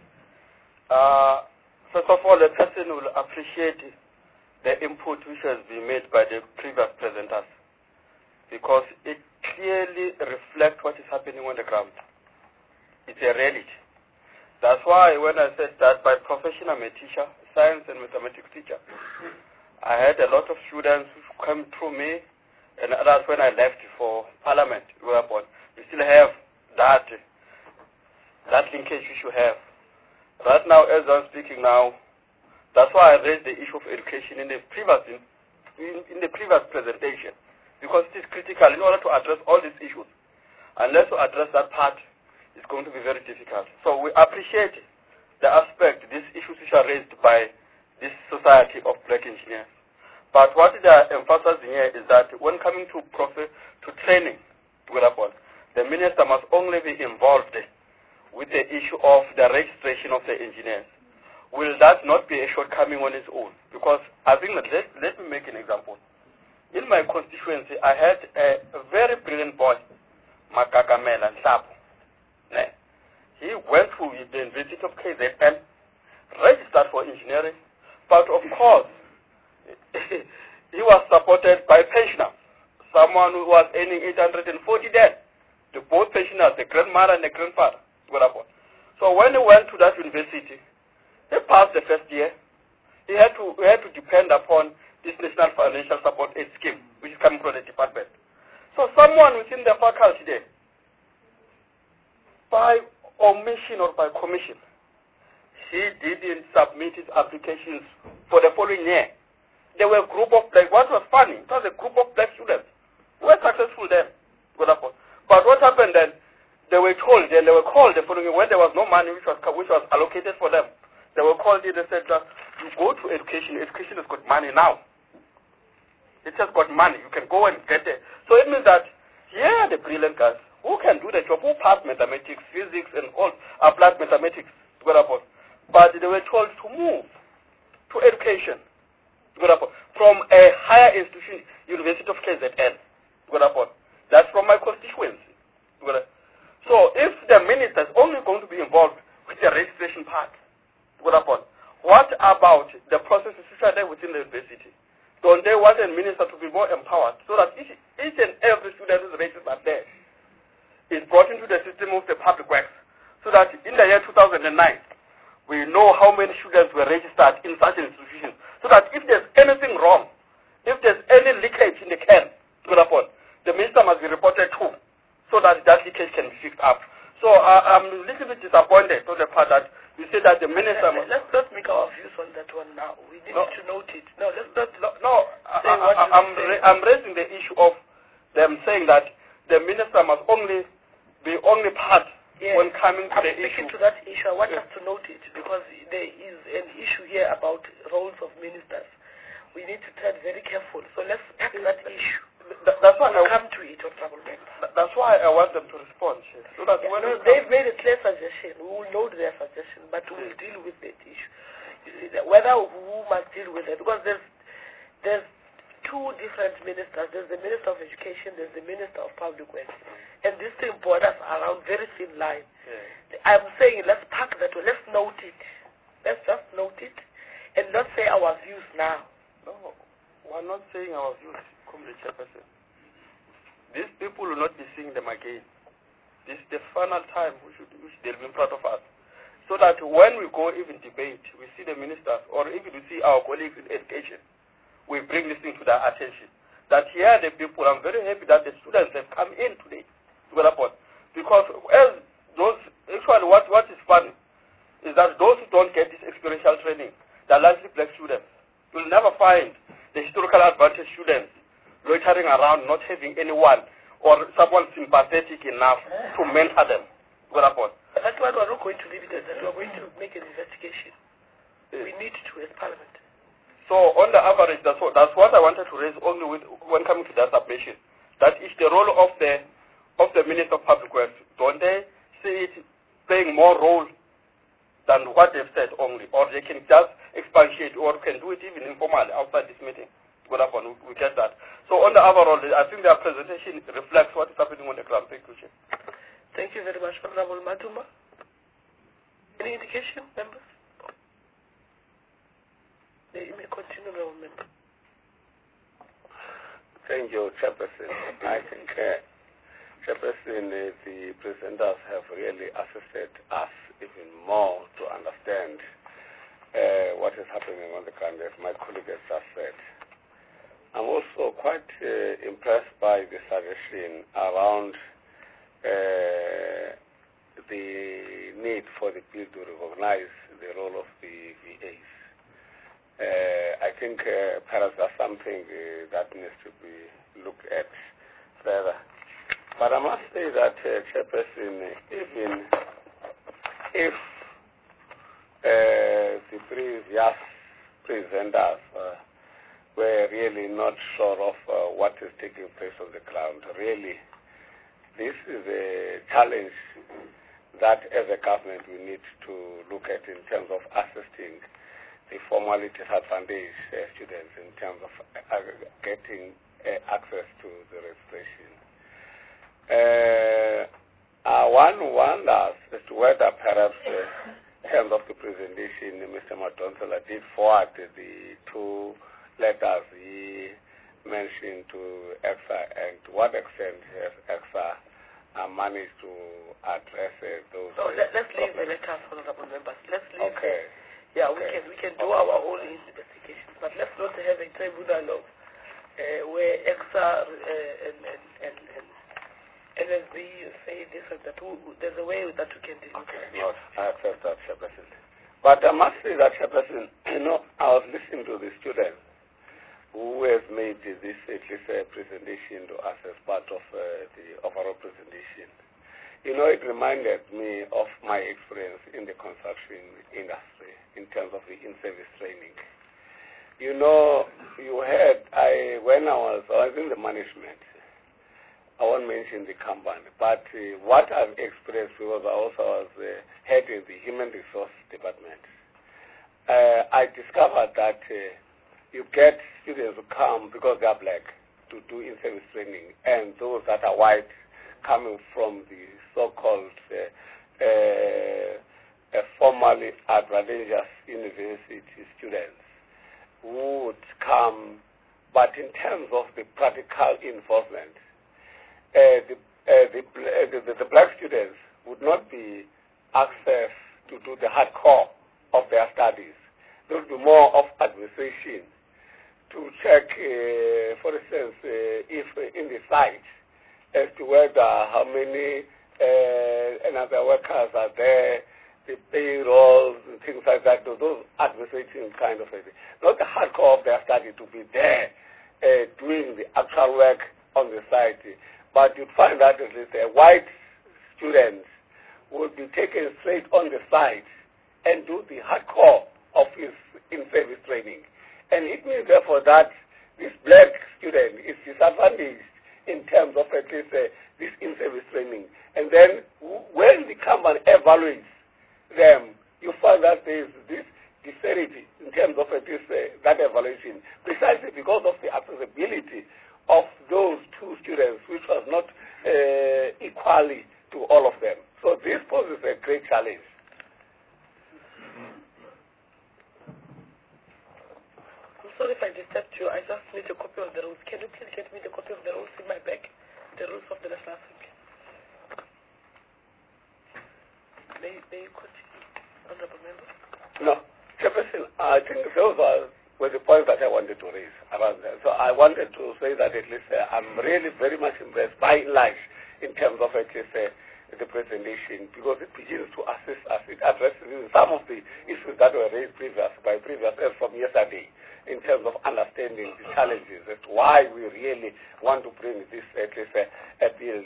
First of all, the person will appreciate the input which has been made by the previous presenters, because it clearly reflects what is happening on the ground. It's a reality. That's why when I said that by profession I'm a teacher, science and mathematics teacher, I had a lot of students who come through me, and others when I left for Parliament, whereupon we still have that linkage we should have. Right now, as I'm speaking now, that's why I raised the issue of education in the previous presentation, because it is critical in order to address all these issues. Unless to address that part, it's going to be very difficult. So we appreciate the aspect, these issues which are raised by this society of black engineers. But what they are emphasizing here is that when coming to training, the minister must only be involved with the issue of the registration of the engineers. Will that not be a shortcoming on its own? Because I think that, let me make an example. In my constituency, I had a very brilliant boy, Makakamela Nhlapo. He went to the University of KZN, registered for engineering, but of course, he was supported by pensioners, someone who was earning 840 then. The both pensioners, the grandmother and the grandfather. So when he went to that university, he passed the first year. He had to depend upon this National Financial Support Aid Scheme, which is coming from the department. So someone within the faculty there, by omission or by commission, he didn't submit his applications for the following year. There were a group of black, what was funny, it was a group of black students who were successful then. But what happened then, they were told, and they were called the following year, when there was no money which was allocated for them. They were called in and said, you go to education has got money now. It has got money, you can go and get it. So it means that here are the brilliant guys who can do the job, who pass mathematics, physics, and all applied mathematics, but they were told to move to education, from a higher institution, University of KZN. That's from my constituency. So if the minister is only going to be involved with the registration part, what about the processes which are there within the university? Don't they want a minister to be more empowered so that each and every student who's registered there is brought into the system of the public works, so that in the year 2009, we know how many students were registered in such institutions, so that if there's anything wrong, if there's any leakage in the can, the minister must be reported to, so that that leakage can be fixed up. So I'm a little bit disappointed on the part that you say that the minister must... Let's not make our views on that one now. We need to note it. No, let's not... I'm raising the issue of them saying that the minister must only be part when coming to the issue. I'm speaking to that issue. I want us to note it, because there is an issue here about roles of ministers. We need to tread very careful. So let's pack that issue. That's why we'll come to it, Honorable Member. That's why I want them to respond. So that they've made a clear suggestion. We will note their suggestion, but we will deal with that issue. You see, whether who must deal with it, because there's two different ministers. There's the Minister of Education, there's the Minister of Public Works. And this thing borders around very thin line. I'm saying let's park that way. Let's note it. Let's just note it and not say our views now. No, we're not saying our views, Comrade Chairperson. These people will not be seeing them again. This is the final time which they'll be in front of us. So that when we go even debate, we see the ministers or even we see our colleagues in education, we bring this thing to their attention. That here the people, I'm very happy that the students have come in today to the report. Because as those, actually what is funny is that those who don't get this experiential training, they're largely black students. You'll never find the historical advantage students loitering around, not having anyone or someone sympathetic enough to mentor them. Good report. That's why we're not going to leave it as that. We're going to make an investigation. Yes. We need to as Parliament. So on the average, that's what I wanted to raise only when coming to that submission. That is the role of the Minister of Public Works. Don't they see it playing more role than what they've said only, or they can just expatiate, or can do it even informally outside this meeting? Good afternoon. We get that. So on the overall, I think their presentation reflects what is happening on the ground. Thank you, Chair. Thank you very much, Honorable Matumba. Any indication, members? You may continue, Honorable Member. Thank you, Chairperson. I think, Chairperson, the presenters have really assisted us even more to understand what is happening on the ground, as my colleague has just said. I'm also quite impressed by the suggestion around the need for the bill to recognize the role of the VAs. I think perhaps that's something that needs to be looked at further. But I must say that, Chairperson, even if the previous presenters were really not sure of what is taking place on the ground, really, this is a challenge that as a government we need to look at in terms of assisting the formally disadvantaged students in terms of getting access to the registration. One wonders as to whether perhaps in terms of the presentation, Mr. Madonsela did forward the two letters he mentioned to EXA, and to what extent has EXA managed to address those. So let's leave the letters, honorable members. Let's leave. Okay. Yeah, we can do our own investigations, but let's not have a tribunal where EXA and NSB say this and that. There's a way that we can deal with it. Yes, I accept that, Chairperson. But I must say that, Chairperson, I was listening to the students who have made this at least presentation to us as part of the overall presentation. It reminded me of my experience in the construction industry in terms of the in-service training. When I was in the management, I won't mention the company, but what I've experienced was I also was heading the human resource department. I discovered that you get students who come because they are black to do in-service training, and those that are white coming from the so-called formally advantageous university students who would come, but in terms of the practical involvement, the black students would not be access to do the hardcore of their studies. There would be more of administration to check, for instance, if in the site as to whether how many other workers are there, the payrolls and things like that, those administrative kind of things. Not the hardcore of their study to be there doing the actual work on the site. But you'd find that at least white students would be taken straight on the site and do the hardcore of his in-service training. And it means, therefore, that this black student is disadvantaged in terms of at least this in-service training. And then when the company evaluates them, you find that there is this disparity in terms of that evaluation, precisely because of the accessibility of those two students, which was not equally to all of them. So this poses a great challenge. I'm sorry if I disturbed you. I just need a copy of the rules. Can you please get me the copy of the rules in my bag? The rules of the National Assembly. May you continue, Honorable Member? No, Chairperson, I think those were the points that I wanted to raise around that. So I wanted to say that at least I'm really very much impressed by and large in terms of at least the presentation, because it begins to assist us. It addresses some of the issues that were raised by previous from yesterday in terms of understanding the challenges as to why we really want to bring this at least a bill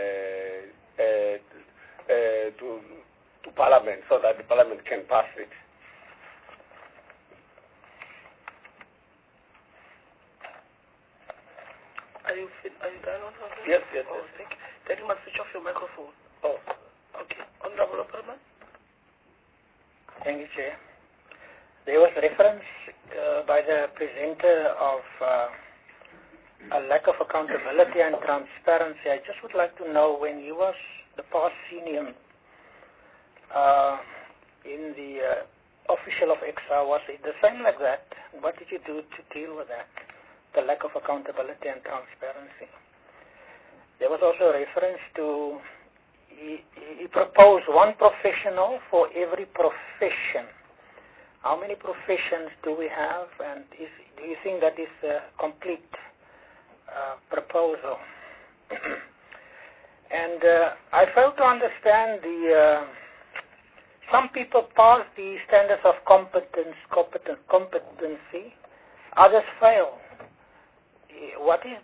to Parliament so that the Parliament can pass it. Are you done on something? Yes. Thank you. Then you must switch off your microphone. Oh. Okay. Honorable Opperman? Thank you, Chair. There was reference by the presenter of a lack of accountability and transparency. I just would like to know, when he was the past senior in the official of EXA, was it the same like that? What did you do to deal with that? The lack of accountability and transparency. There was also a reference to, he proposed one professional for every profession. How many professions do we have, and do you think that is a complete proposal? And I fail to understand some people pass the standards of competency, others fail. What is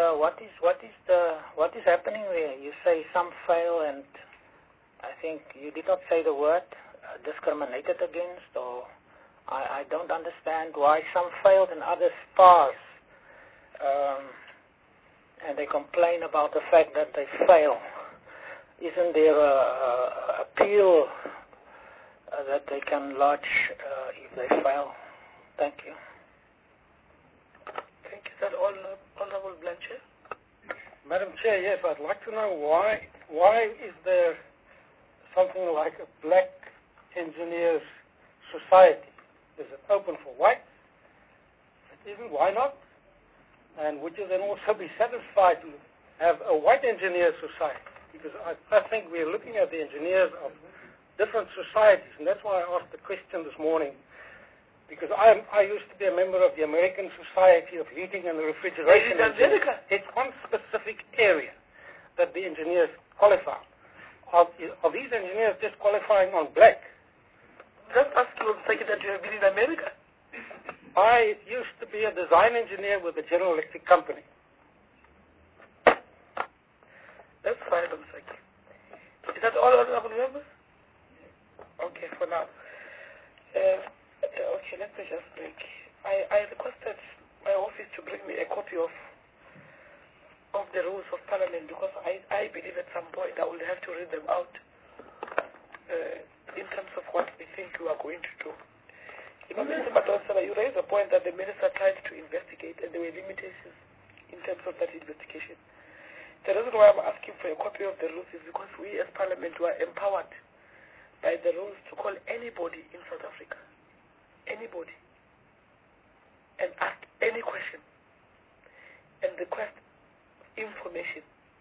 happening there? You say some fail, and I think you did not say the word discriminated against, or I don't understand why some failed and others pass, and they complain about the fact that they fail. Isn't there a appeal that they can lodge if they fail? Thank you. Thank you. Is that all, Honorable Blanchard? Madam Chair, yes, I'd like to know why is there something like a black engineers society? Is it open for whites? Even why not? And would you then also be satisfied to have a white engineer society? Because I think we're looking at the engineers of different societies, and that's why I asked the question this morning. Because I used to be a member of the American Society of Heating and Refrigeration Engineers. It's one specific area that the engineers qualify. Are these engineers just qualifying on black? Just ask you that you have been in America. I used to be a design engineer with the General Electric Company. That's fine, I'm sorry. Is that all honorable members? Okay, for now. Okay, let me just break. I requested my office to bring me a copy of the rules of Parliament, because I believe at some point I will have to read them out in terms of what we think we are going to do. Mr. Madonsela, you raised a point that the minister tried to investigate, and there were limitations in terms of that investigation. The reason why I'm asking for a copy of the rules is because we as Parliament were empowered by the rules to call anybody in South Africa, anybody, and ask any question and request information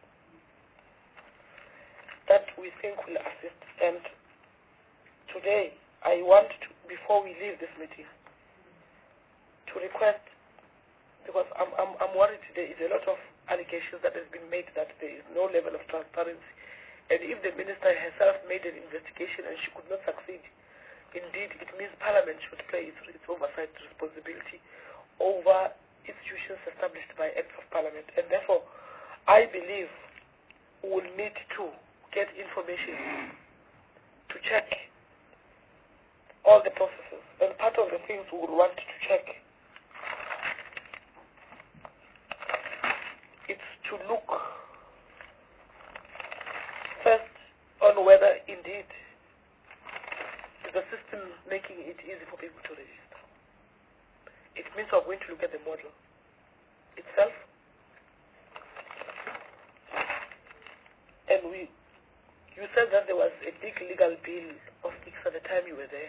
that we think will assist. And today, I want to, before we leave this meeting, to request, because I'm worried there is a lot of allegations that has been made that there is no level of transparency. And if the minister herself made an investigation and she could not succeed, indeed it means Parliament should play its oversight responsibility over institutions established by Acts of Parliament. And therefore, I believe we will need to get information to check all the processes. And part of the things we would want to check is to look first on whether indeed the system making it easy for people to register. It means we're going to look at the model itself. And you said that there was a big legal bill of X at the time you were there.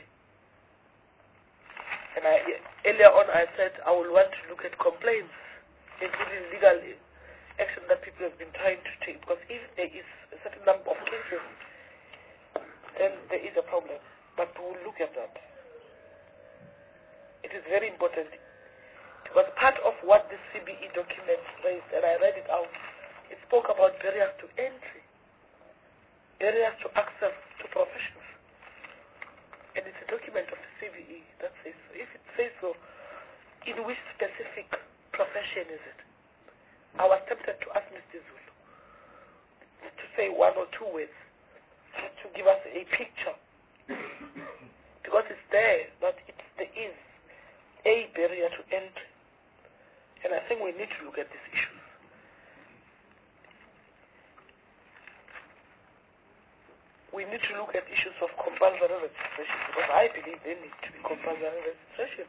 And earlier on I said I will want to look at complaints, including legal action that people have been trying to take, because if there is a certain number of cases, then there is a problem. But we'll look at that. It is very important, because part of what the CBE document raised, and I read it out, it spoke about barriers to entry, barriers to access to professions. And it's a document of the CBE that says so. If it says so, in which specific profession is it? I was tempted to ask Mr. Zulu to say one or two words to give us a picture, because it's there that there is a barrier to entry, and I think we need to look at these issues. We need to look at issues of compulsory registration, because I believe they need to be compulsory registration.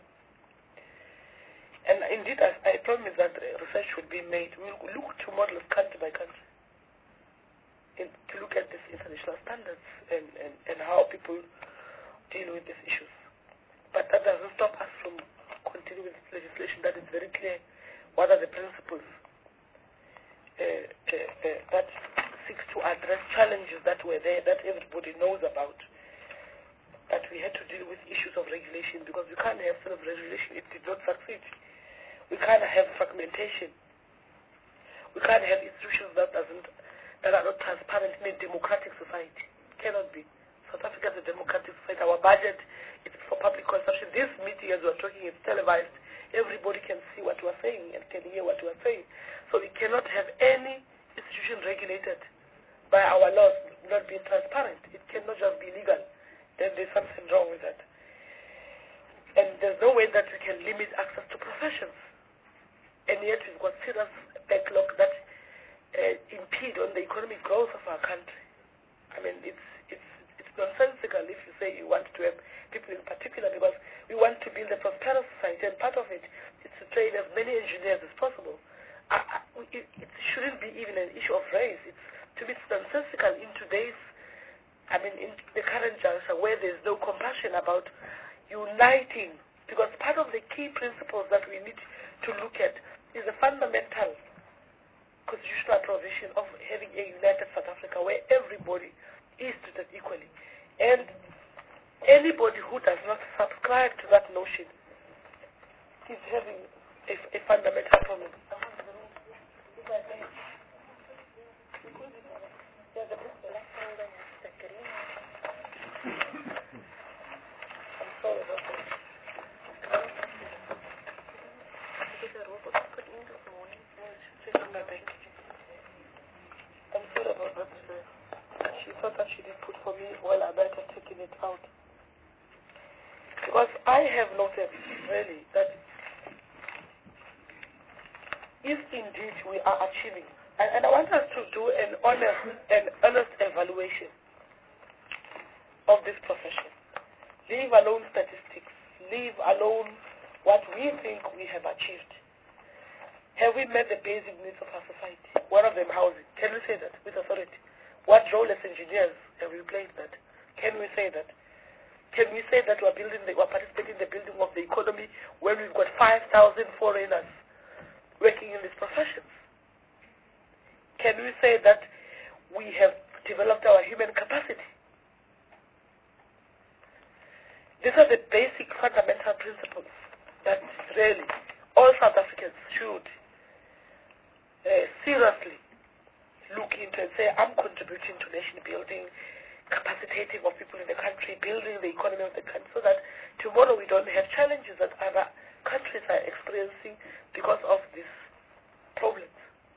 And indeed, I promise that research will be made. We'll look to models country by country to look at these international standards and how people deal with these issues. But that doesn't stop us from continuing with legislation that is very clear. What are the principles that seeks to address challenges that were there, that everybody knows about, that we had to deal with issues of regulation, because we can't have self-regulation. It did not succeed. We can't have fragmentation. We can't have institutions that are not transparent in a democratic society. Cannot be. South Africa is a democratic society. Our budget is for public consumption. This meeting, as we're talking, is televised. Everybody can see what we're saying and can hear what we're saying. So we cannot have any institution regulated by our laws not being transparent. It cannot just be legal. Then there's something wrong with that. And there's no way that we can limit access to professions. And yet we've got serious backlog that impede on the economic growth of our country. I mean, it's nonsensical if you say you want to have people in particular, because we want to build a prosperous society, and part of it is to train as many engineers as possible. It shouldn't be even an issue of race. To me, it's nonsensical in today's, in the current juncture, where there's no compassion about uniting, because part of the key principles that we need to look at is the fundamental constitutional provision of having a united South Africa where everybody is treated equally. And anybody who does not subscribe to that notion is having a fundamental problem. I'm sorry about that. I'm sorry about that. She thought that she did put for me, well, I might have taken it out. Because I have noted, really, that if indeed we are achieving, and I want us to do an honest evaluation of this profession. Leave alone statistics. Leave alone what we think we have achieved. Have we met the basic needs of our society? One of them, housing. Can we say that with authority? What role as engineers have we played that? Can we say that? Can we say that we're participating in the building of the economy when we've got 5,000 foreigners working in these professions? Can we say that we have developed our human capacity? These are the basic fundamental principles that really all South Africans should seriously look into and say, I'm contributing to nation building, capacitating of people in the country, building the economy of the country, so that tomorrow we don't have challenges that other countries are experiencing because of these problems.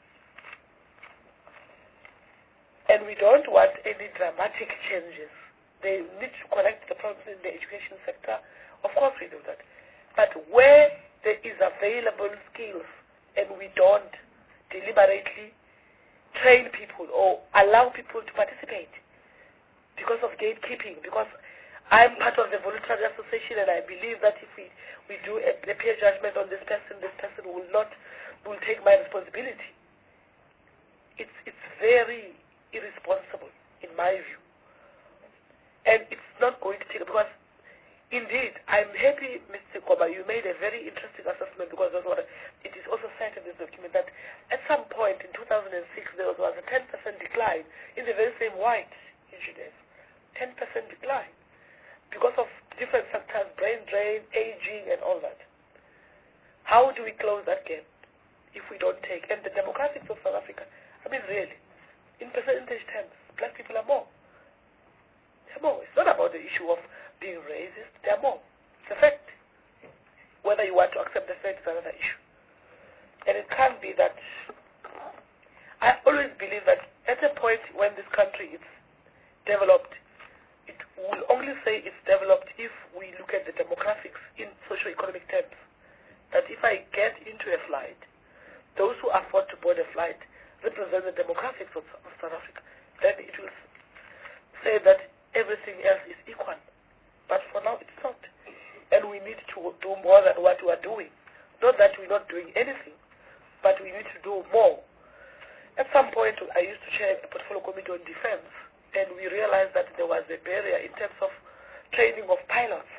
And we don't want any dramatic changes. They need to correct the problems in the education sector. Of course we do that. But where there is available skills and we don't deliberately train people or allow people to participate because of gatekeeping, because I'm part of the voluntary association, and I believe that if we do a peer judgment on this person will take my responsibility. It's very irresponsible, in my view. And it's not going to take, because indeed, I'm happy, Mr. Koba, you made a very interesting assessment, because that's what it is also cited in this document, that at some point in 2006, there was a 10% decline in the very same white incidence. 10% decline. Because of different factors, brain drain, aging, and all that. How do we close that gap if we don't take? And the demographics of South Africa, I mean, really, in percentage terms, black people are more. They're more. It's not about the issue of being racist. They're more. It's a fact. Whether you want to accept the fact is another issue. And it can't be that. I always believe that at a point when this country is developed, it will only say it's developed if we look at the demographics in socio-economic terms. That if I get into a flight, those who afford to board a flight represent the demographics of South Africa. Then it will say that everything else is equal. But for now, it's not. And we need to do more than what we are doing. Not that we're not doing anything, but we need to do more. At some point, I used to chair the Portfolio Committee on Defense, and we realized that there was a barrier in terms of training of pilots.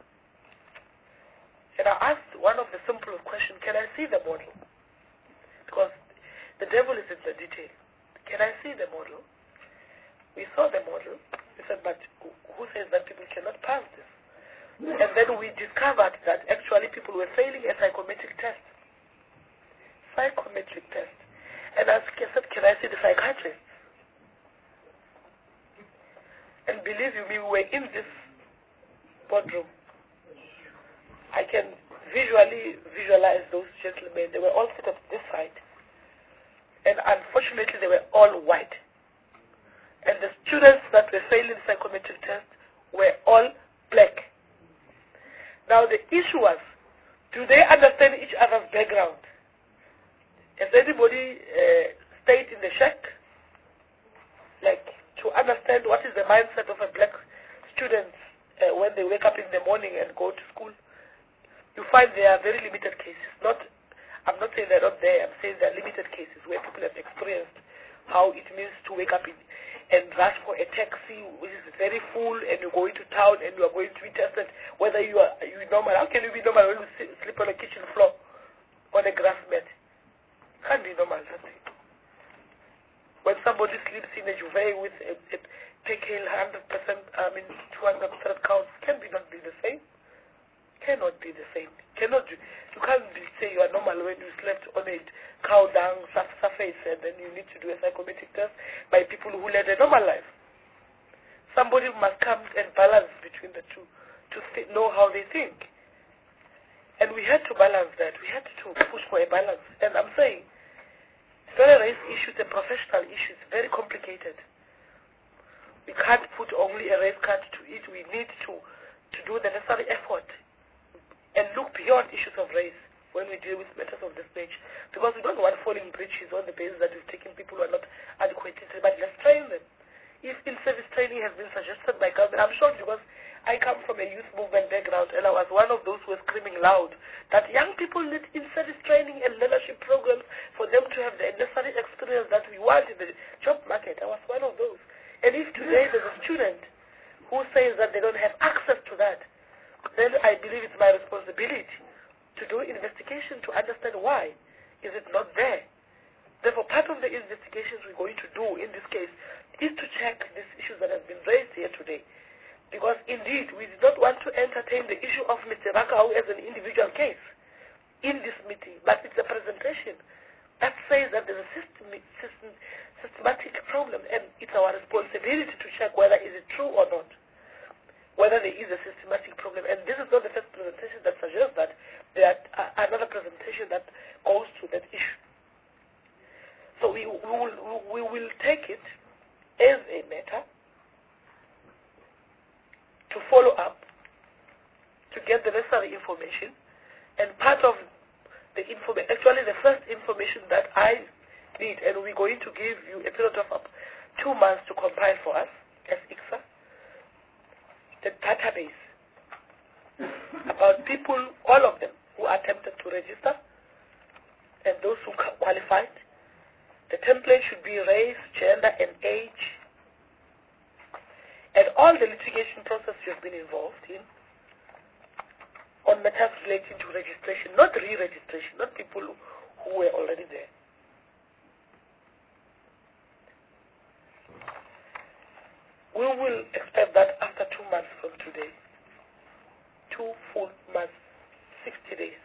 And I asked one of the simplest questions, can I see the model? Because the devil is in the detail. Can I see the model? We saw the model. We said, but who says that people cannot pass this? And then we discovered that actually people were failing a psychometric test. Psychometric test. And I said, can I see the psychiatrist? And believe you me, we were in this boardroom. I can visualize those gentlemen. They were all seated on this side. And unfortunately, they were all white. And the students that were failing the psychometric test were all black. Now, the issue was, do they understand each other's background? Has anybody stayed in the shack? Like, to understand what is the mindset of a black student when they wake up in the morning and go to school? You find there are very limited cases. I'm not saying they're not there. I'm saying there are limited cases where people have experienced how it means to wake up and rush for a taxi which is very full, and you go into town and you are going to be tested whether you are normal. How can you be normal when you sleep on a kitchen floor on a grass mat? Can't be normal, nothing. When somebody sleeps in a duvet with a take-hail 100%, 200% counts, can not be the same. Cannot be the same. You can't say you are normal when you slept on a cow dung surface, and then you need to do a psychometric test by people who led a normal life. Somebody must come and balance between the two to know how they think. And we had to balance that. We had to push for a balance. And I'm saying, it's not a race issue, it's a professional issue. It's very complicated. We can't put only a race card to it. We need to do the necessary effort and look beyond issues of race when we deal with matters of this nature. Because we don't want falling bridges on the basis that we've taken people who are not adequately trained, but let's train them. If in-service training has been suggested by government, I'm sure, because I come from a youth movement background, and I was one of those who were screaming loud that young people need in-service training and leadership programs for them to have the necessary experience that we want in the job market. I was one of those. And if today there's a student who says that they don't have access to that, then I believe it's my responsibility to do investigation to understand why is it not there. Therefore, part of the investigations we're going to do in this case is to check these issues that have been raised here today. Because indeed, we do not want to entertain the issue of Mr. Rakau as an individual case in this meeting, but it's a presentation that says that there's a systematic problem, and it's our responsibility to check whether is it true or not, whether there is a systematic problem. And this is not the first presentation that suggests that. There are another presentation that goes to that issue. So we will take it as a matter to follow up, to get the necessary information, and part of the information, actually the first information that I need, and we're going to give you a period of 2 months to compile for us as ICSA. The database about people, all of them, who attempted to register and those who qualified. The template should be race, gender, and age, and all the litigation process you've been involved in on matters relating to registration, not re-registration, not people who were already there. We will expect that after 2 months from today, 2 full months, 60 days,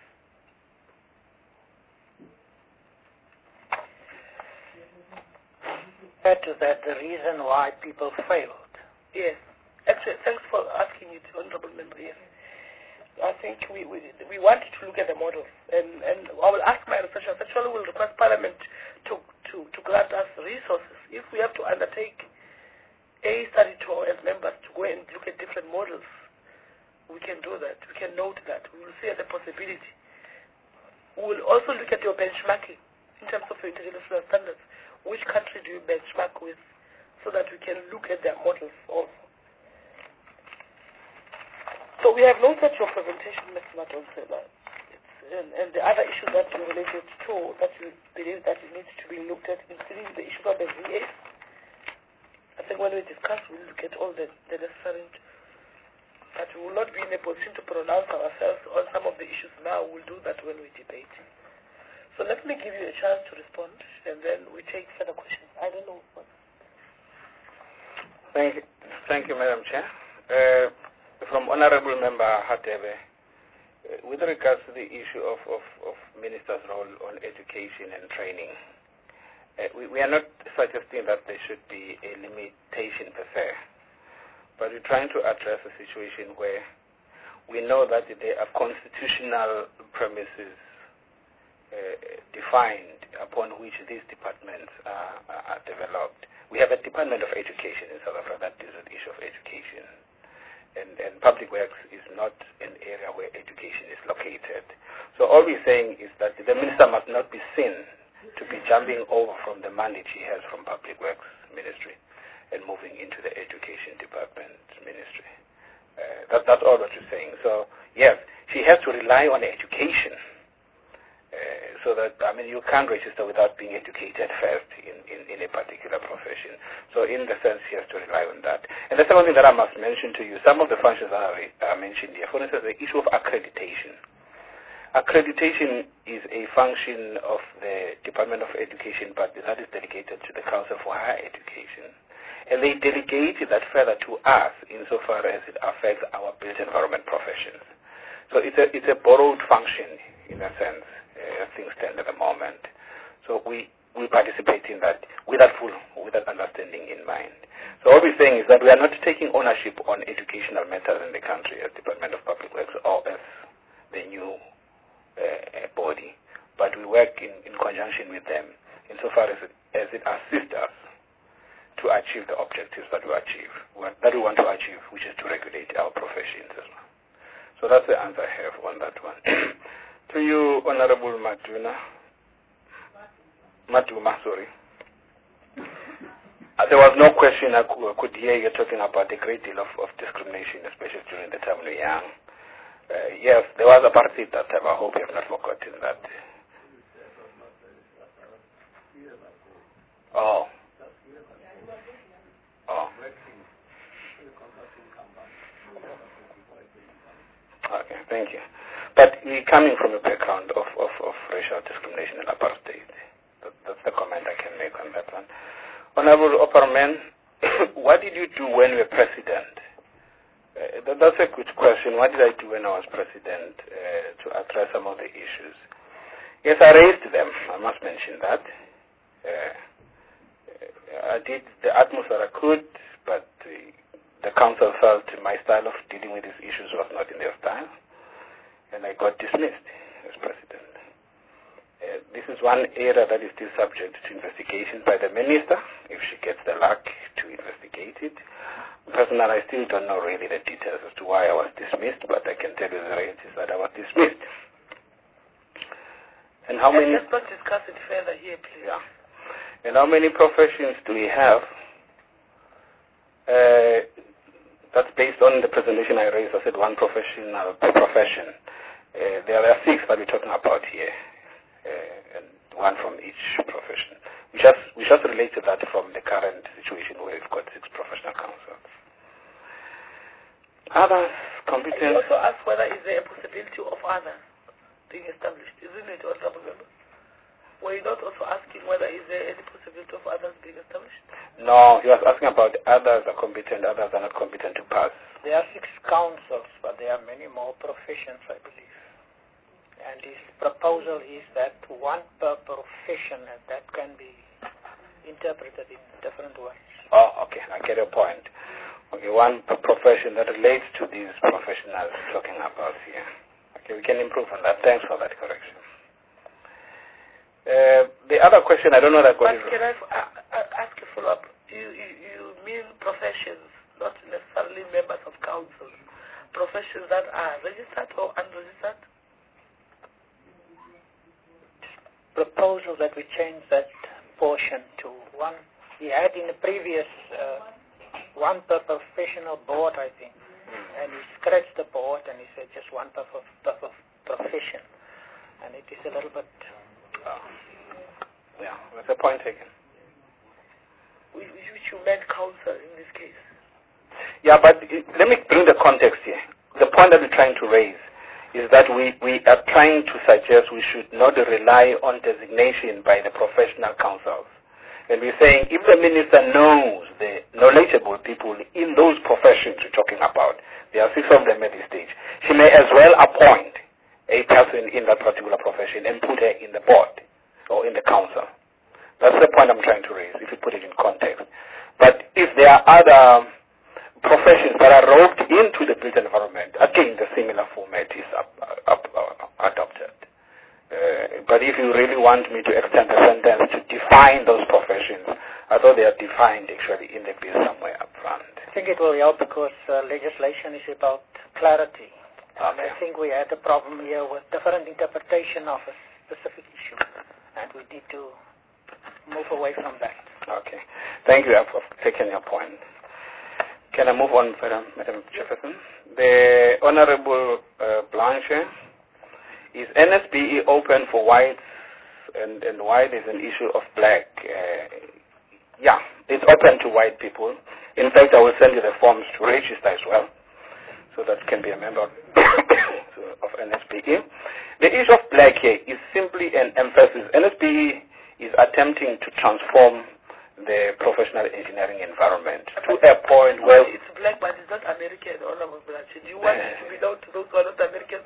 is that the reason why people failed? yes. Actually, thanks for asking it, Honorable Member. Yes. I think we wanted to look at the models, and I will ask my researchers. Actually, we'll request Parliament to grant us resources. If we have to undertake a study tour as members to go and look at different models, we can do that. We can note that. We will see as a possibility. We will also look at your benchmarking in terms of your international standards. Which country do you benchmark with, so that we can look at their models also. So we have noted your presentation, Mr. Madonsela, and the other issues that you related to, that you believe that it needs to be looked at, including the issue of the VA. I think when we discuss, we'll look at all the necessary, but we will not be in a position to pronounce ourselves on some of the issues now. We'll do that when we debate. So let me give you a chance to respond, and then we take further questions. I don't know. Thank you, Madam Chair. From Honorable Member Hatebe, with regards to the issue of Minister's role on education and training, we are not suggesting that there should be a limitation per se, but we're trying to address a situation where we know that there are constitutional premises defined upon which these departments are developed. We have a Department of Education in South Africa that deals with the issue of education. And public works is not an area where education is located. So all we're saying is that the minister must not be seen to be jumping over from the mandate he has from Public Works Ministry and moving into the Education Department Ministry. That's all that we're saying. So yes, she has to rely on education. So that, I mean, you can't register without being educated first in a particular profession. So in the sense, she has to rely on that. And the second thing that I must mention to you, some of the functions that I mentioned here, for instance, the issue of accreditation. Accreditation is a function of the Department of Education, but that is delegated to the Council for Higher Education. And they delegate that further to us insofar as it affects our built environment professions. So it's a borrowed function in a sense. As things stand at the moment. So we participate in that with that understanding in mind. So all we're saying is that we are not taking ownership on educational matters in the country as Department of Public Works or as the new body, but we work in conjunction with them insofar as it assists us to achieve the objectives that we want to achieve, which is to regulate our professions as well. So that's the answer I have on that one. To you, Honorable Matuma, sorry. There was no question I could hear you talking about a great deal of discrimination, especially during the time we were young. Yes, there was apartheid that time. I hope you have not forgotten that. Oh. Okay, thank you. But we're coming from a background of racial discrimination and apartheid. That's the comment I can make on that one. Honorable Opperman, what did you do when you were president? That's a good question. What did I do when I was president to address some of the issues? Yes, I raised them. I must mention that. I did the utmost that I could, but the council felt my style of dealing with these issues was not in their style. And I got dismissed as president. This is one area that is still subject to investigation by the minister, if she gets the luck to investigate it. Personally, I still don't know really the details as to why I was dismissed, but I can tell you the reality is that I was dismissed. And how many? Let's not discuss it further here, please. Yeah. And how many professions do we have? That's based on the presentation I raised. I said one professional per profession. There are 6 that we're talking about here, and one from each profession. We just relate to that from the current situation where we've got 6 professional councils. Others competent. You also ask whether is there a possibility of others being established, isn't it, Honorable Member? Were you not also asking whether is there any possibility of others being established? No, he was asking about others are competent, others are not competent to pass. There are 6 councils, but there are many more professions, I believe. And his proposal is that one per profession, and that can be interpreted in different ways. Oh, okay, I get your point. Okay, one per profession that relates to these professionals we're talking about here. Okay, we can improve on that. Thanks for that correction. The other question, I don't know that. But can I ask a follow-up? You mean professions, not necessarily members of council. Professions that are registered or unregistered? Proposal that we change that portion to one. We had in the previous one per professional board, I think, and he scratched the board and he said just one per profession, and it is a little bit. Yeah, that's a point taken. Which you meant council in this case. Yeah, but let me bring the context here. The point that we're trying to raise is that we are trying to suggest we should not rely on designation by the professional councils. And we're saying if the minister knows the knowledgeable people in those professions we're talking about, there are 6 of them at this stage, she may as well appoint a person in that particular profession and put her in the board or in the council. That's the point I'm trying to raise, if you put it in context. But if there are other professions that are roped into the built environment, again, the similar format is adopted. But if you really want me to extend the sentence to define those professions, I thought they are defined actually in the bill somewhere up front. I think it will help because legislation is about clarity. Okay. And I think we had a problem here with different interpretation of a specific issue, and we need to move away from that. Okay. Thank you for taking your point. Can I move on, Madam Jefferson? The Honorable Blanche, is NSBE open for whites and white is an issue of black? Yeah, it's open to white people. In fact, I will send you the forms to register as well, so that can be a member of NSBE. The issue of black here is simply an emphasis. NSBE is attempting to transform the professional engineering environment to a point where it's black, but it's not American. Honorable Blanche, do you want it to be known to those who are not Americans?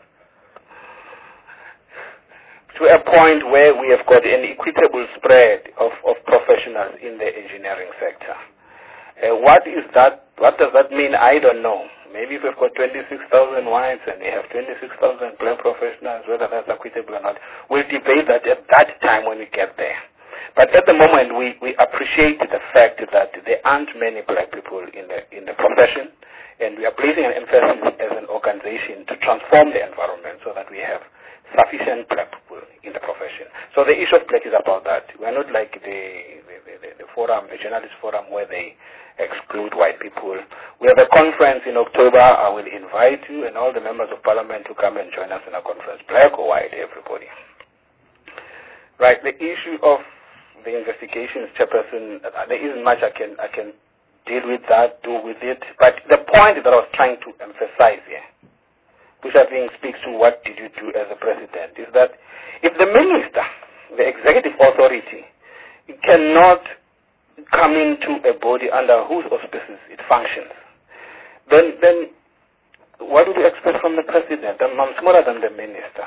To a point where we have got an equitable spread of professionals in the engineering sector. What is that? What does that mean? I don't know. Maybe if we've got 26,000 whites and we have 26,000 black professionals, whether that's equitable or not, we'll debate that at that time when we get there. But at the moment, we appreciate the fact that there aren't many black people in the profession, and we are placing an emphasis as an organization to transform the environment so that we have sufficient black people in the profession. So the issue of black is about that. We are not like the forum, the journalist forum, where they exclude white people. We have a conference in October. I will invite you and all the members of parliament to come and join us in a conference, black or white, everybody. Right, the issue of the investigations, Chairperson, there isn't much I can deal with that, do with it. But the point that I was trying to emphasize here, which I think speaks to what did you do as a president, is that if the minister, the executive authority, cannot come into a body under whose auspices it functions, then what do we expect from the president? I'm smaller than the minister.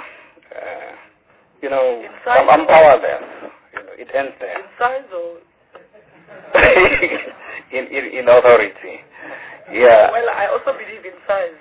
I'm powerless. It ends there. In size or? in authority. Yeah. Well, I also believe in size.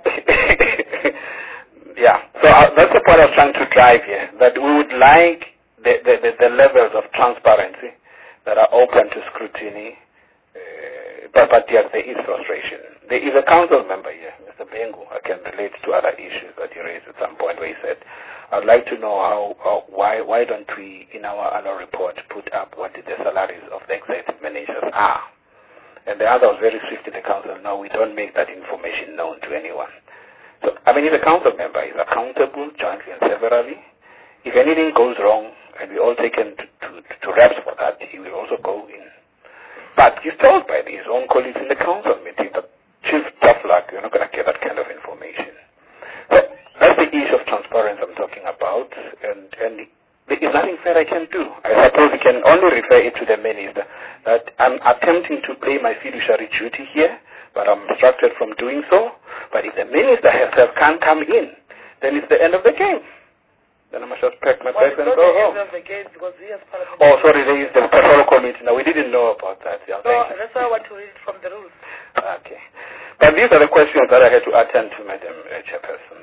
Yeah. So that's the point I was trying to drive here, that we would like the levels of transparency that are open to scrutiny, but yes, there is frustration. There is a council member here, Mr. Bengu. I can relate to other issues that he raised at some point where he said, I'd like to know why don't we, in our annual report, put up what the salaries of the executive managers are? And the other was very strict in the council. No, we don't make that information known to anyone. So, I mean, if a council member is accountable jointly and severally, if anything goes wrong and we all taken to reps for that, he will also go in. But he's told by his own colleagues in the council meeting that, chief, tough luck, you're not going to get that kind of information. So that's the issue of transparency I'm talking about, and there is nothing fair I can do. I suppose we can only refer it to the minister that I'm attempting to play my fiduciary duty here, but I'm obstructed from doing so. But if the minister herself can't come in, then it's the end of the game. Then I must just pack my bags and go home. Oh, sorry, there is the patrol committee. Now, we didn't know about that. Yeah, no, that's why I want to read it from the rules. Okay. But these are the questions that I had to attend to, Madam Chairperson.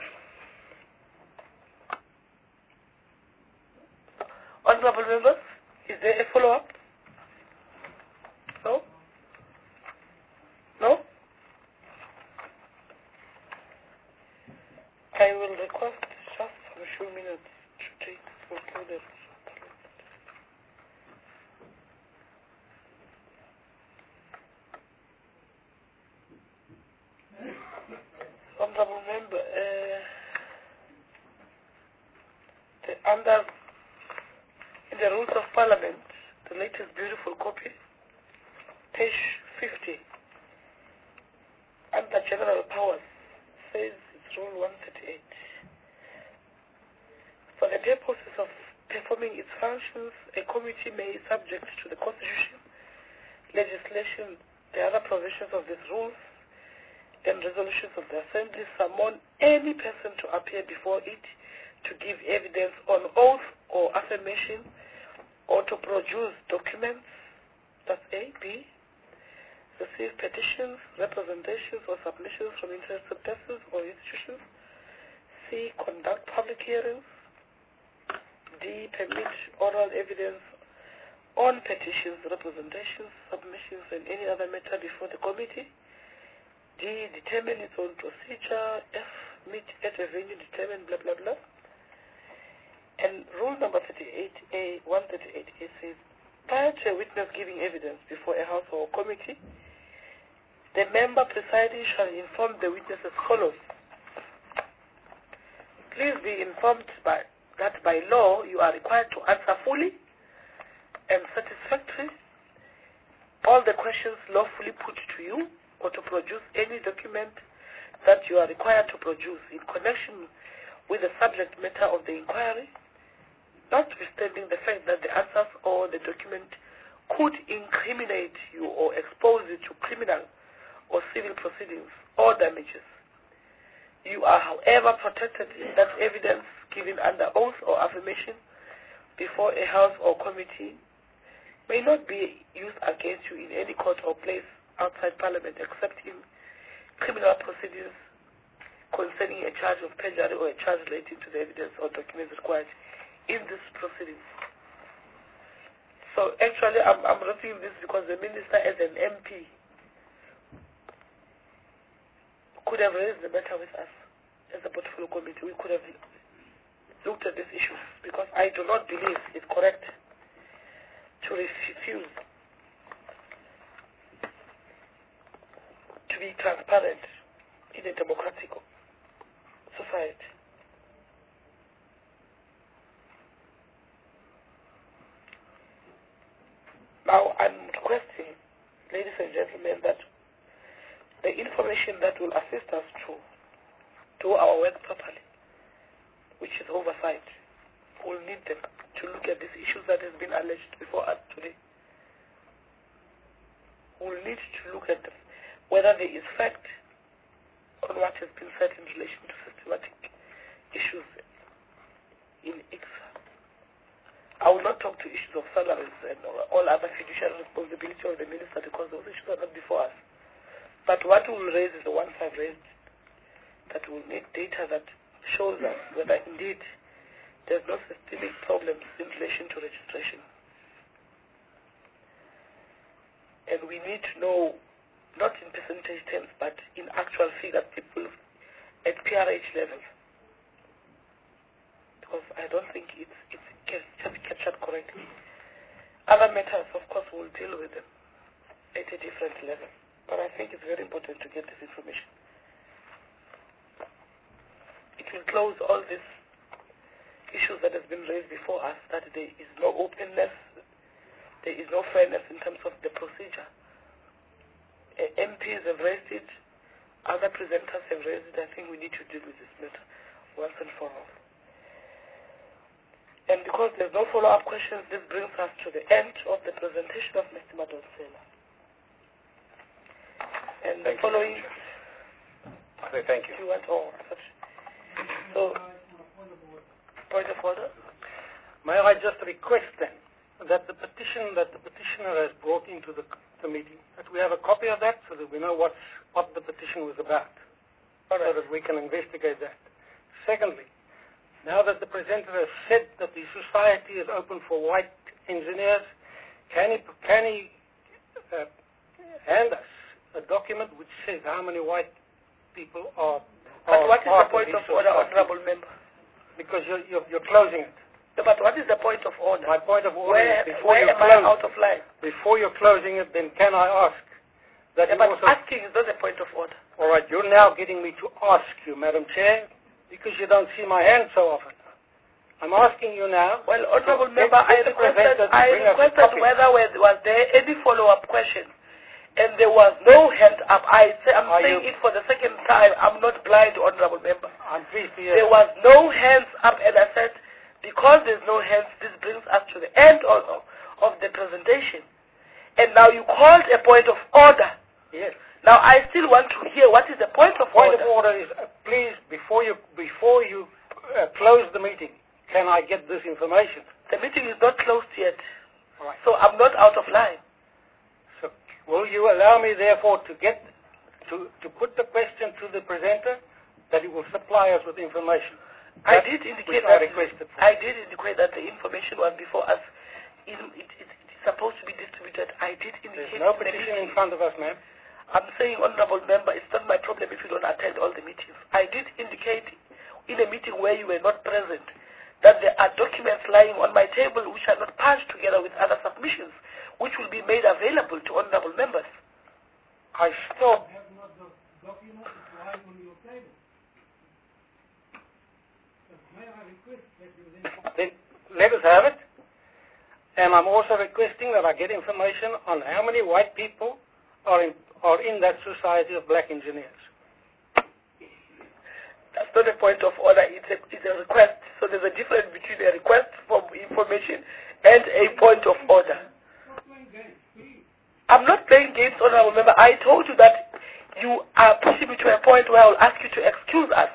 Honorable members, is there a follow-up? No? No? I will request just for a few minutes to take concluded. Honorable member, in the Rules of Parliament, the latest beautiful copy, page 50, under General Powers, says it's Rule 138. For the purposes of performing its functions, a committee may, subject to the Constitution, legislation, the other provisions of these rules, and resolutions of the Assembly, summon any person to appear before it to give evidence on oath or affirmation, or to produce documents, that's A. B. Receive petitions, representations, or submissions from interested persons or institutions. C. Conduct public hearings. D. Permit oral evidence on petitions, representations, submissions, and any other matter before the committee. D. Determine its own procedure. F. Meet at a venue determined, blah, blah, blah. And rule number 38A, 138A says, prior to a witness giving evidence before a house or committee, the member presiding shall inform the witness as follows. Please be informed that by law you are required to answer fully and satisfactorily all the questions lawfully put to you, or to produce any document that you are required to produce in connection with the subject matter of the inquiry, notwithstanding the fact that the answers or the document could incriminate you or expose you to criminal or civil proceedings or damages. You are, however, protected in that evidence given under oath or affirmation before a house or committee may not be used against you in any court or place outside Parliament except in criminal proceedings concerning a charge of perjury or a charge relating to the evidence or documents required in this proceedings. So actually I'm reading this because the minister as an MP could have raised the matter with us as a portfolio committee. We could have looked at these issues because I do not believe it's correct to refuse to be transparent in a democratic society. Now, I'm requesting, ladies and gentlemen, that the information that will assist us to do our work properly, which is oversight, we'll need them to look at these issues that has been alleged before us today. We'll need to look at them, whether there is fact on what has been said in relation to systematic issues in ICSA. I will not talk to issues of salaries and all other fiduciary responsibility of the minister because those issues are not before us. But what we will raise is the ones I've raised, that will need data that shows us whether indeed there's no systemic problems in relation to registration. And we need to know, not in percentage terms, but in actual figures, people at PRH level. Because I don't think it's captured correctly. Other matters, of course, we'll deal with them. at a different level. But I think it's very important to get this information. It will close all these issues that has been raised before us, that there is no openness, there is no fairness in terms of the procedure. MPs have raised it, other presenters have raised it. I think we need to deal with this matter once and for all. And because there's no follow-up questions, this brings us to the end of the presentation of Mr. Madonsela. And the following... Thank you. You want all such. So, point of order. May I just request then that the petition that the petitioner has brought into the meeting, that we have a copy of that so that we know what the petition was about, so that we can investigate that. Secondly, now that the presenter has said that the society is open for white engineers, can he hand us a document which says how many white people are? But what is the point of order, honourable member? Because you're closing it. No, but what is the point of order? My point of order is where am I out of line? Before you're closing it, then can I ask that you but also... asking is not a point of order. All right, you're now getting me to ask you, Madam Chair, because you don't see my hand so often. I'm asking you now... Well, honourable member, I requested whether was there any follow-up question, and there was no hand up. I'm saying it for the second time. I'm not blind, honourable member. I'm pleased to hear. There was no hands up, and I said, because there's no hands, this brings us to the end also of the presentation. And now you called a point of order. Yes. Now I still want to hear what is the point of order. Point of order is, please, before you close the meeting, can I get this information? The meeting is not closed yet. All right. So I'm not out of line. So will you allow me, therefore, to put the question to the presenter that he will supply us with information? I did indicate that the information was before us. It's supposed to be distributed. I did indicate. There's no petition in front of us, ma'am. I'm saying, honourable member, it's not my problem if you don't attend all the meetings. I did indicate in a meeting where you were not present that there are documents lying on my table which are not patched together with other submissions, which will be made available to honourable members. I still have not the documents lying on your table. May I request that you then let us have it. And I'm also requesting that I get information on how many white people are in that society of black engineers. That's not a point of order. It's a request. So there's a difference between a request for information and a point of order. I'm not playing games, honourable member. I told you that you are pushing me to a point where I will ask you to excuse us.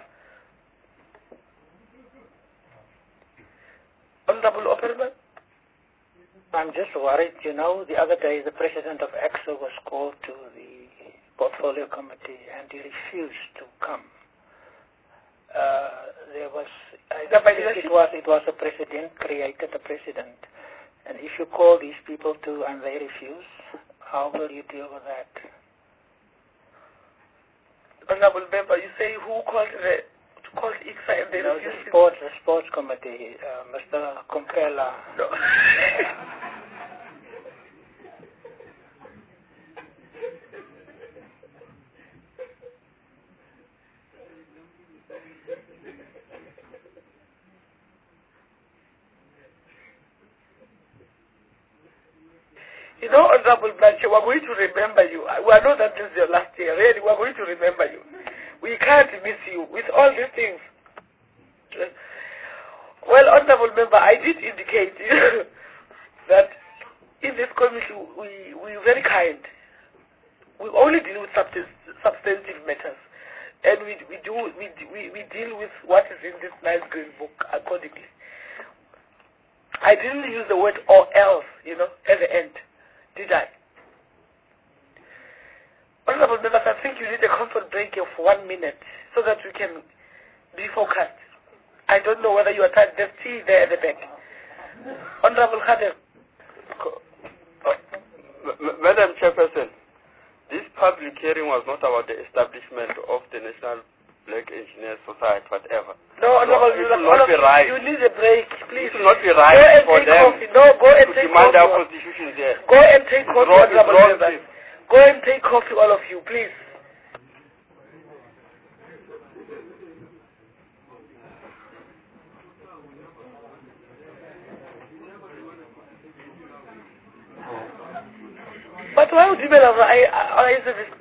Honourable Opperman? I'm just worried. You know, the other day the president of AXA was called to the portfolio committee and he refused to come. It was a precedent, created a precedent. And if you call these people to and they refuse, how will you deal with that? Honourable member, you say who called ICSA and they refused? The sports committee, Mr. Kumpela. No. You know, Honourable Blanche, we're going to remember you. We know that this is your last year. Really, we're going to remember you. We can't miss you with all these things. Well, Honourable Member, I did indicate that in this committee we're very kind. We only deal with substantive matters, and we deal with what is in this nice green book accordingly. I didn't use the word or else, at the end, did I? Honourable members, I think you need a comfort break of 1 minute so that we can be focused. I don't know whether you are tired. There's tea there at the back. Honourable Khader. Madam Chairperson, this public hearing was not about the establishment of the National Black Engineers Society, whatever. No, Honourable, it will not be right. You need a break, please. It will not be right for them go and to take demand coffee. our constitution there. Go and take coffee, Honourable members. Go and take coffee, all of you, please. But why would you be I service?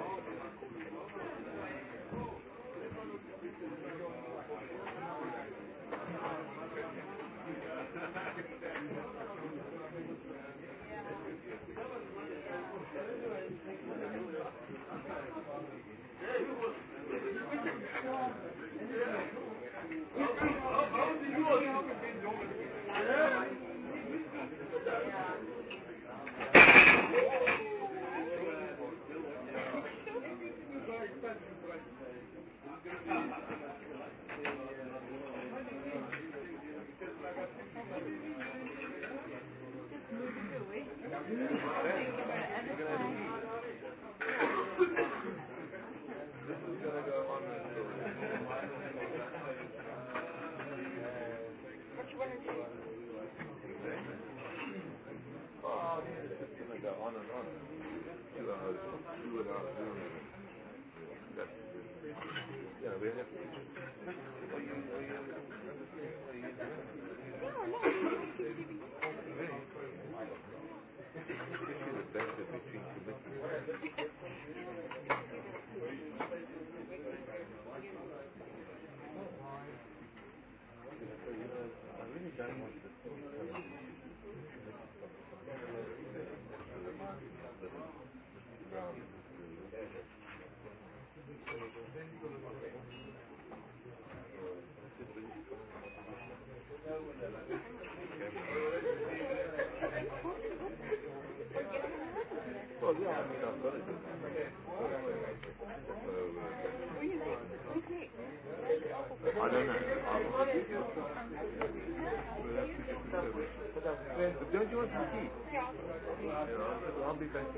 Don't you want some tea? I'll be back.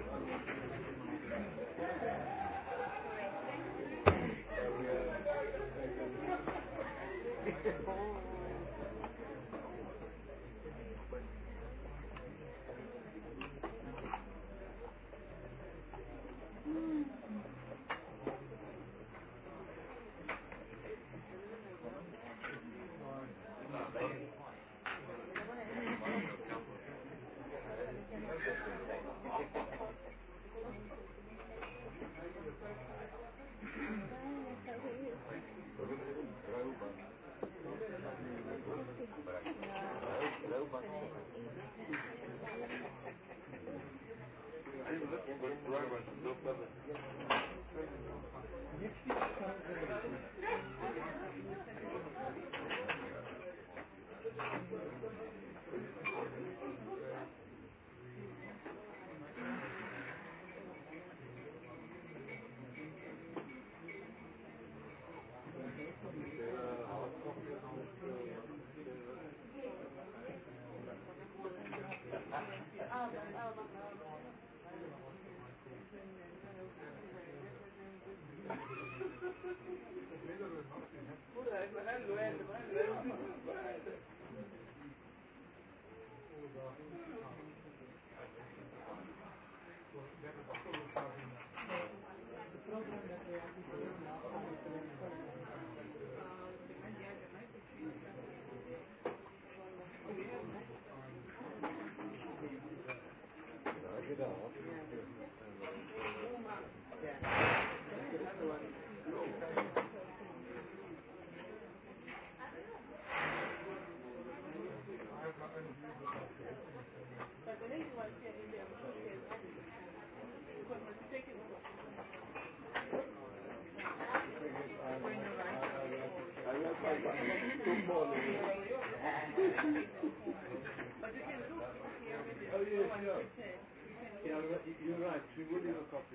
You're right. We will leave a copy.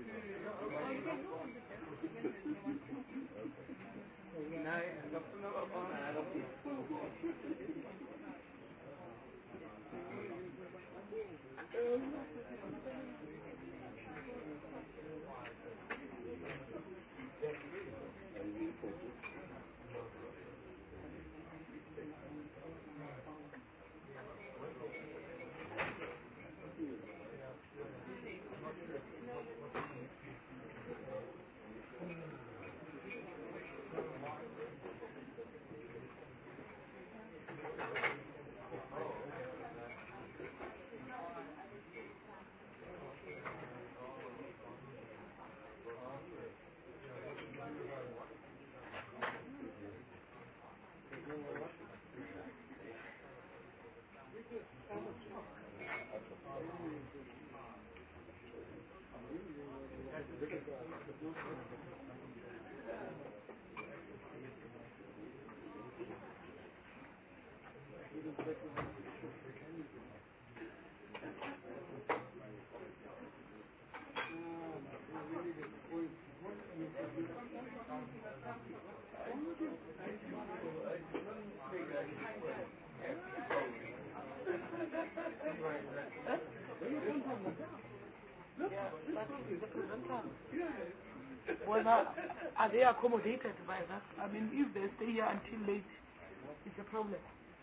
Well, now, are they accommodated by that? I mean, if they stay here until late, it's a problem.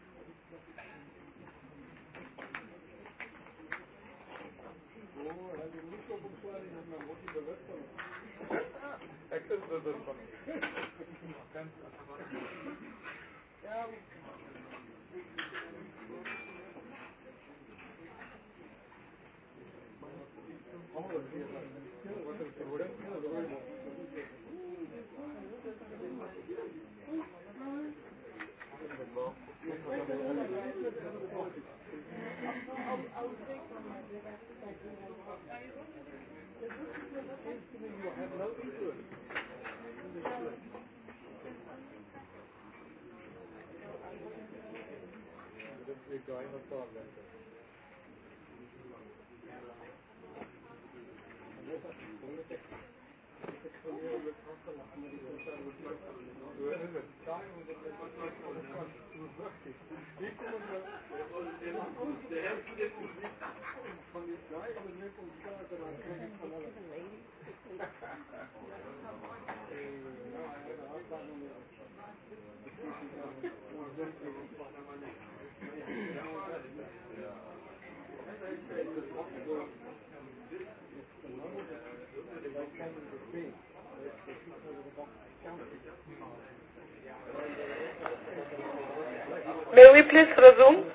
May we please resume?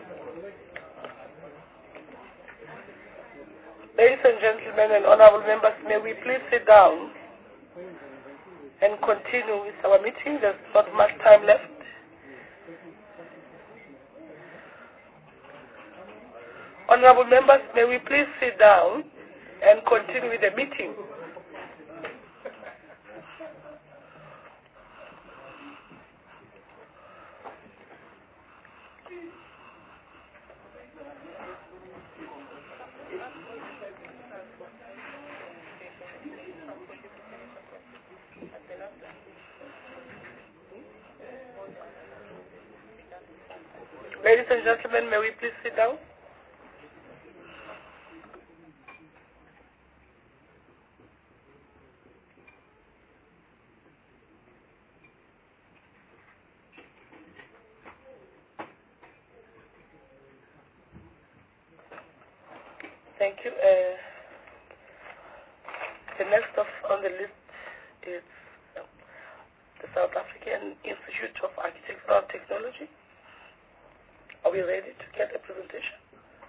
Ladies and gentlemen and honorable members, may we please sit down and continue with our meeting. There's not much time left. Honorable members, may we please sit down and continue with the meeting. Ladies and gentlemen, may we please sit down? Thank you. The next on the list is the South African Institute of Architectural Technology. Are we ready to get a presentation?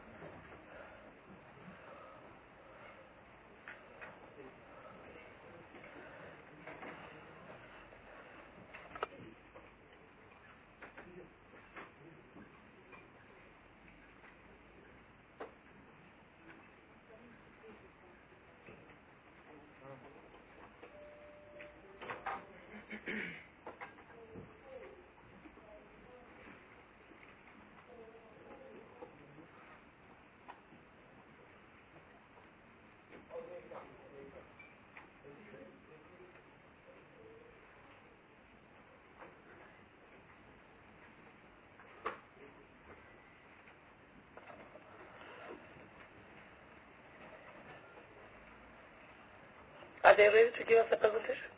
Are they ready to give us a presentation?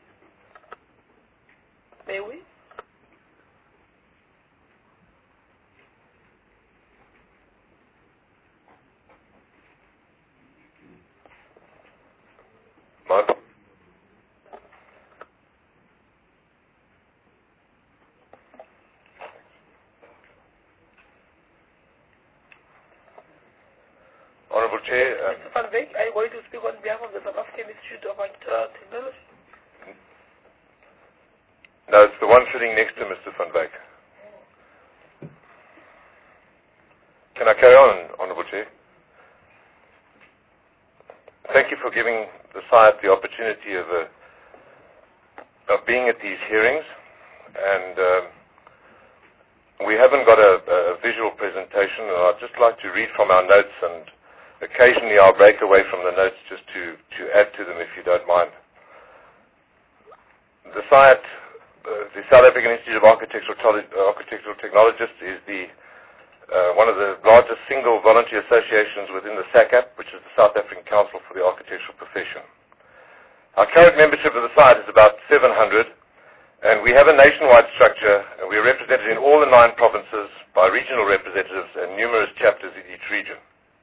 May we? Mark? Honorable Chair. Mr. Van Beek, are you going to speak on behalf of the South African Institute of Architectural Technology? No, it's the one sitting next to Mr. Van Beek. Can I carry on, Honourable Chair? Thank you for giving the side the opportunity of being at these hearings, and we haven't got a visual presentation, and I'd just like to read from our notes, and occasionally I'll break away from the notes just to add to them, if you don't mind. The SIAT, the South African Institute of Architectural Technologists, is one of the largest single voluntary associations within the SACAP, which is the South African Council for the Architectural Profession. Our current membership of the SIAT is about 700, and we have a nationwide structure, and we are represented in all the 9 provinces by regional representatives and numerous chapters in each region.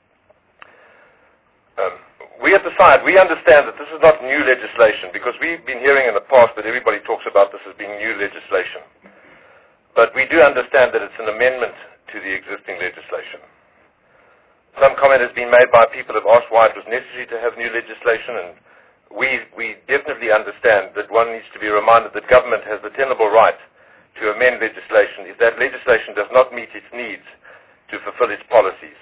We at the SIAT, we understand that this is not new legislation, because we've been hearing in the past that everybody talks about this as being new legislation. But we do understand that it's an amendment to the existing legislation. Some comment has been made by people who have asked why it was necessary to have new legislation, and we definitely understand that one needs to be reminded that government has the tenable right to amend legislation if that legislation does not meet its needs to fulfill its policies.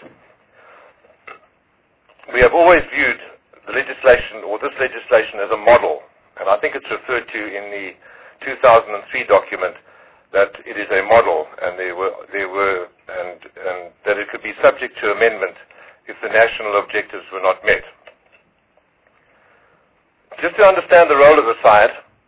We have always viewed the legislation, or this legislation, as a model, and I think it's referred to in the 2003 document that it is a model, and and that it could be subject to amendment if the national objectives were not met. Just to understand the role of the SIAT,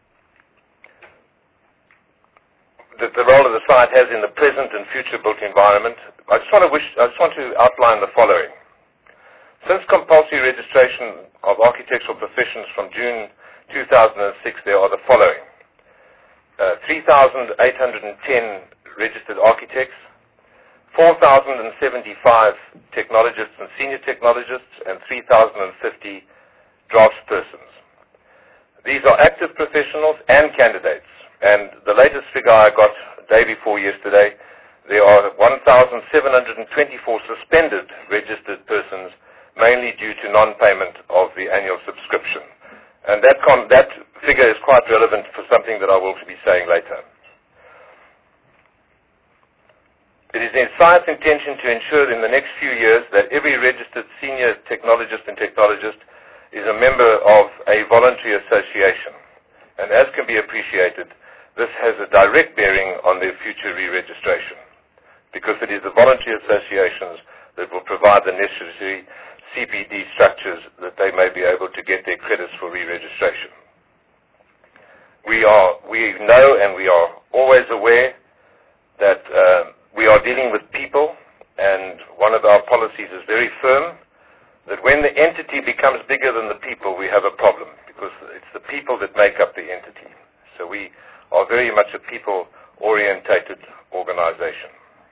has in the present and future built environment, I just want to outline the following. Since compulsory registration of architectural professions from June 2006, there are the following. 3,810 registered architects, 4,075 technologists and senior technologists, and 3,050 draftspersons. These are active professionals and candidates, and the latest figure I got day before yesterday, there are 1,724 suspended registered persons, mainly due to non-payment of the annual subscription. And that figure is quite relevant for something that I will be saying later. It is the SIAT's intention to ensure in the next few years that every registered senior technologist and technologist is a member of a voluntary association. And as can be appreciated, this has a direct bearing on their future re-registration, because it is the voluntary associations that will provide the necessary CPD structures that they may be able to get their credits for re-registration. We know and we are always aware that we are dealing with people, and one of our policies is very firm that when the entity becomes bigger than the people, we have a problem, because it's the people that make up the entity. So we are very much a people-orientated organization.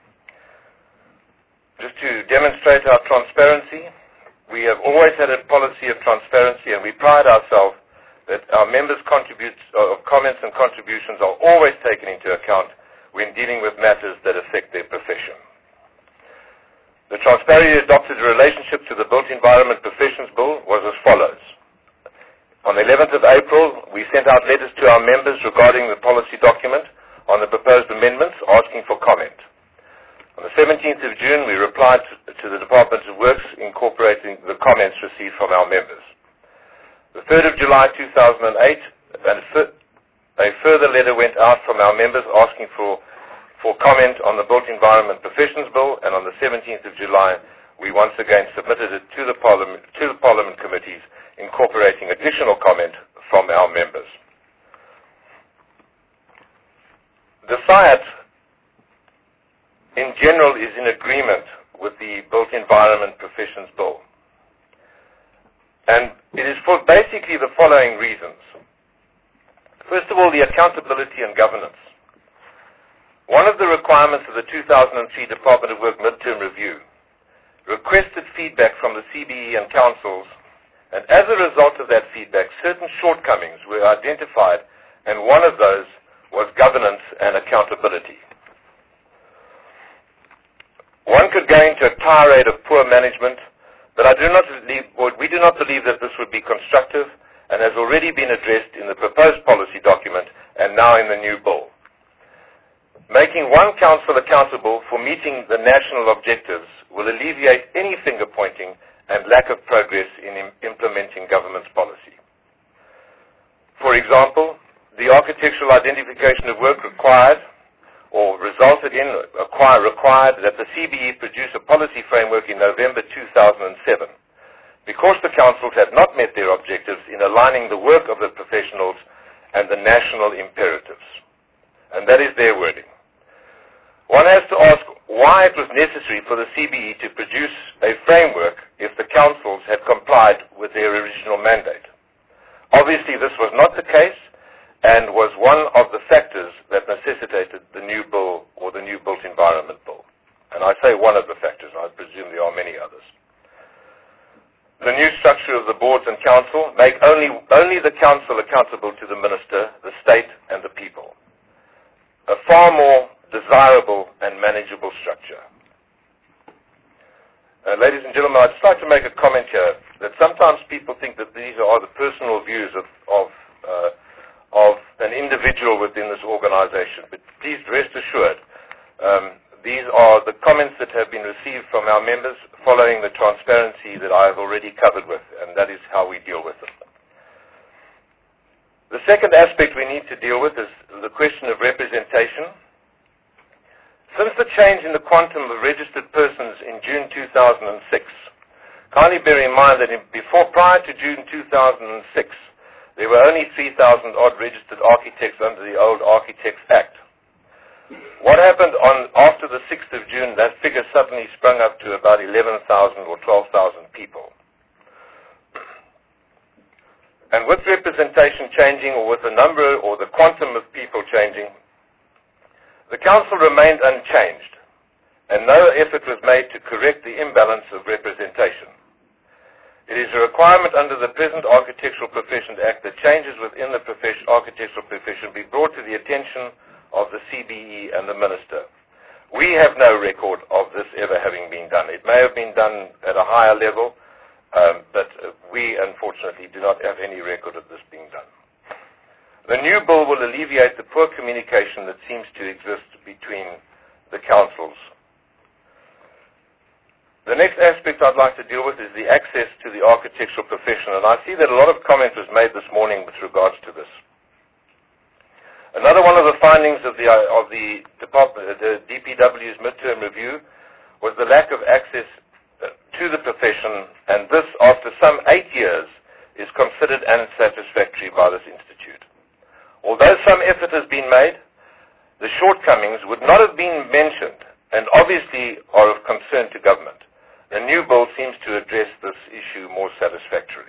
Just to demonstrate our transparency, we have always had a policy of transparency, and we pride ourselves that our members' comments and contributions are always taken into account when dealing with matters that affect their profession. The Transparency adopted relationship to the Built Environment Professions Bill was as follows. On the 11th of April, we sent out letters to our members regarding the policy document on the proposed amendments, asking for comment. On the 17th of June, we replied to the Department of Works incorporating the comments received from our members. The 3rd of July 2008, a further letter went out from our members asking for comment on the Built Environment Professions Bill, and on the 17th of July, we once again submitted it to the Parliament committees incorporating additional comment from our members. The SIAT in general is in agreement with the Built Environment Professions Bill. And it is for basically the following reasons. First of all, the accountability and governance. One of the requirements of the 2003 Department of Work midterm review requested feedback from the CBE and councils, and as a result of that feedback, certain shortcomings were identified, and one of those was governance and accountability. One could go into a tirade of poor management, but we do not believe that this would be constructive, and has already been addressed in the proposed policy document and now in the new bill. Making one council accountable for meeting the national objectives will alleviate any finger-pointing and lack of progress in implementing government's policy. For example, the architectural identification of work required that the CBE produce a policy framework in November 2007 because the councils had not met their objectives in aligning the work of the professionals and the national imperatives. And that is their wording. One has to ask why it was necessary for the CBE to produce a framework if the councils had complied with their original mandate. Obviously, this was not the case and was one of the factors that necessitated the new bill or the new Built Environment Bill. And I say one of the factors, I presume there are many others. The new structure of the boards and council make only the council accountable to the minister, the state, and the people. A far more desirable and manageable structure. Ladies and gentlemen, I'd just like to make a comment here that sometimes people think that these are the personal views of an individual within this organization. But please rest assured, these are the comments that have been received from our members following the transparency that I have already covered with, and that is how we deal with them. The second aspect we need to deal with is the question of representation. Since the change in the quantum of registered persons in June 2006, kindly bear in mind that prior to June 2006, there were only 3,000 odd registered architects under the old Architects Act. What happened after the 6th of June, that figure suddenly sprung up to about 11,000 or 12,000 people. And with representation changing, or with the number or the quantum of people changing, the council remained unchanged, and no effort was made to correct the imbalance of representation. It is a requirement under the present Architectural Professions Act that changes within the architectural profession be brought to the attention of the CBE and the minister. We have no record of this ever having been done. It may have been done at a higher level, but we unfortunately do not have any record of this being done. The new bill will alleviate the poor communication that seems to exist between the councils. The next aspect I'd like to deal with is the access to the architectural profession, and I see that a lot of comment was made this morning with regards to this. Another one of the findings of the DPW's midterm review was the lack of access to the profession, and this, after some 8 years, is considered unsatisfactory by this institute. Although some effort has been made, the shortcomings would not have been mentioned and obviously are of concern to government. The new bill seems to address this issue more satisfactorily.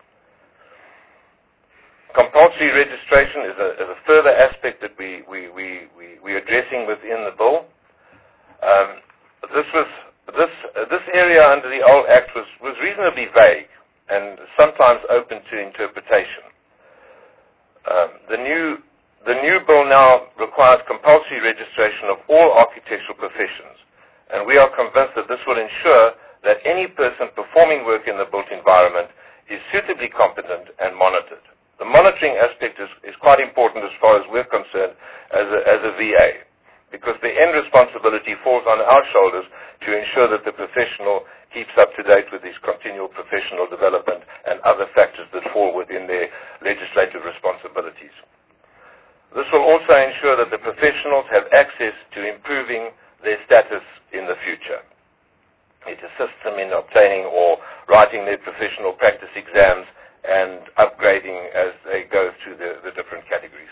Compulsory registration is a further aspect that we're addressing within the bill. This area under the old Act was reasonably vague and sometimes open to interpretation. The new bill now requires compulsory registration of all architectural professions, and we are convinced that this will ensure that any person performing work in the built environment is suitably competent and monitored. The monitoring aspect is quite important as far as we're concerned as a VA, because the end responsibility falls on our shoulders to ensure that the professional keeps up to date with his continual professional development and other factors that fall within their legislative responsibilities. This will also ensure that the professionals have access to improving their status in the future. It assists them in obtaining or writing their professional practice exams and upgrading as they go through the different categories.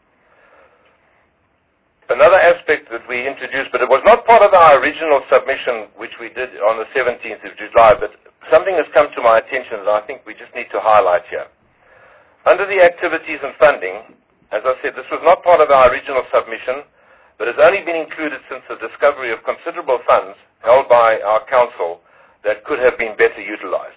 Another aspect that we introduced, but it was not part of our original submission, which we did on the 17th of July, but something has come to my attention that I think we just need to highlight here. Under the activities and funding, as I said, this was not part of our original submission, but has only been included since the discovery of considerable funds held by our council that could have been better utilized.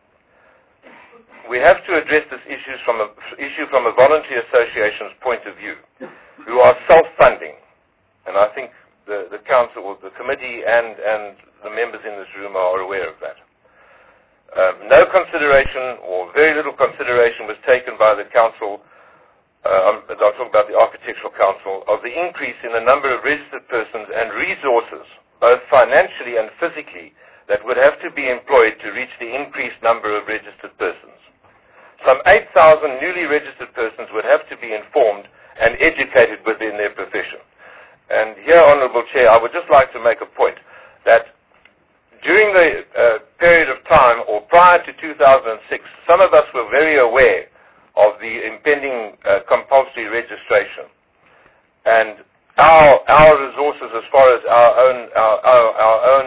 We have to address this issue from a voluntary association's point of view, who are self-funding, and I think the council, the committee, and the members in this room are aware of that. No consideration, or very little consideration, was taken by the council. I'll talk about the Architectural Council, of the increase in the number of registered persons and resources both financially and physically, that would have to be employed to reach the increased number of registered persons. Some 8,000 newly registered persons would have to be informed and educated within their profession. And here, Honourable Chair, I would just like to make a point that during the period of time, or prior to 2006, some of us were very aware of the impending compulsory registration. And our resources, as far as our own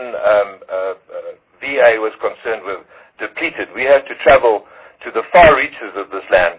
VA was concerned, were depleted. We had to travel to the far reaches of this land,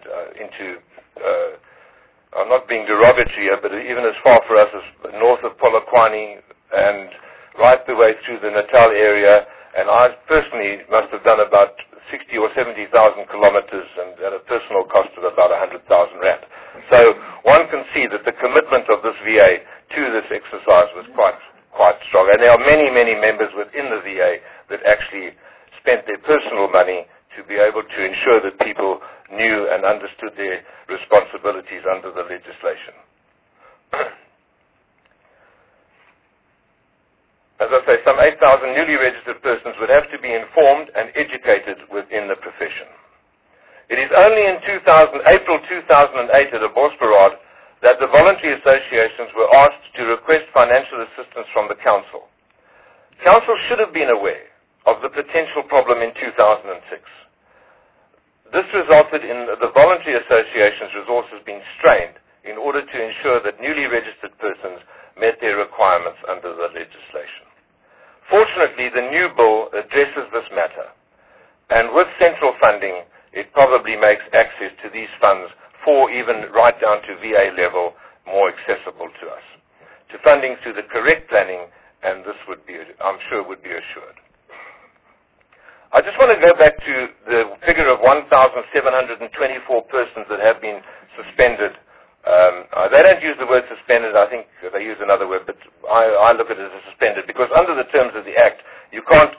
I'm not being derogatory here, but even as far for us as north of Polokwane and right the way through the Natal area. And I personally must have done about 60 or 70,000 kilometers, and at a personal cost of about 100,000 rand. So one can see that the commitment of this VA to this exercise was quite strong. And there are many, many members within the VA that actually spent their personal money to be able to ensure that people knew and understood their responsibilities under the legislation. As I say, some 8,000 newly registered persons would have to be informed and educated within the profession. It is only in April 2008 at a Bosparad that the voluntary associations were asked to request financial assistance from the Council. Council should have been aware of the potential problem in 2006. This resulted in the voluntary association's resources being strained in order to ensure that newly registered persons met their requirements under the legislation. Fortunately, the new bill addresses this matter, and with central funding, it probably makes access to these funds for even right down to VA level more accessible to us. To funding through the correct planning, and this would be, I'm sure, would be assured. I just want to go back to the figure of 1,724 persons that have been suspended. They don't use the word suspended. I think they use another word, but I look at it as suspended because under the terms of the Act, you can't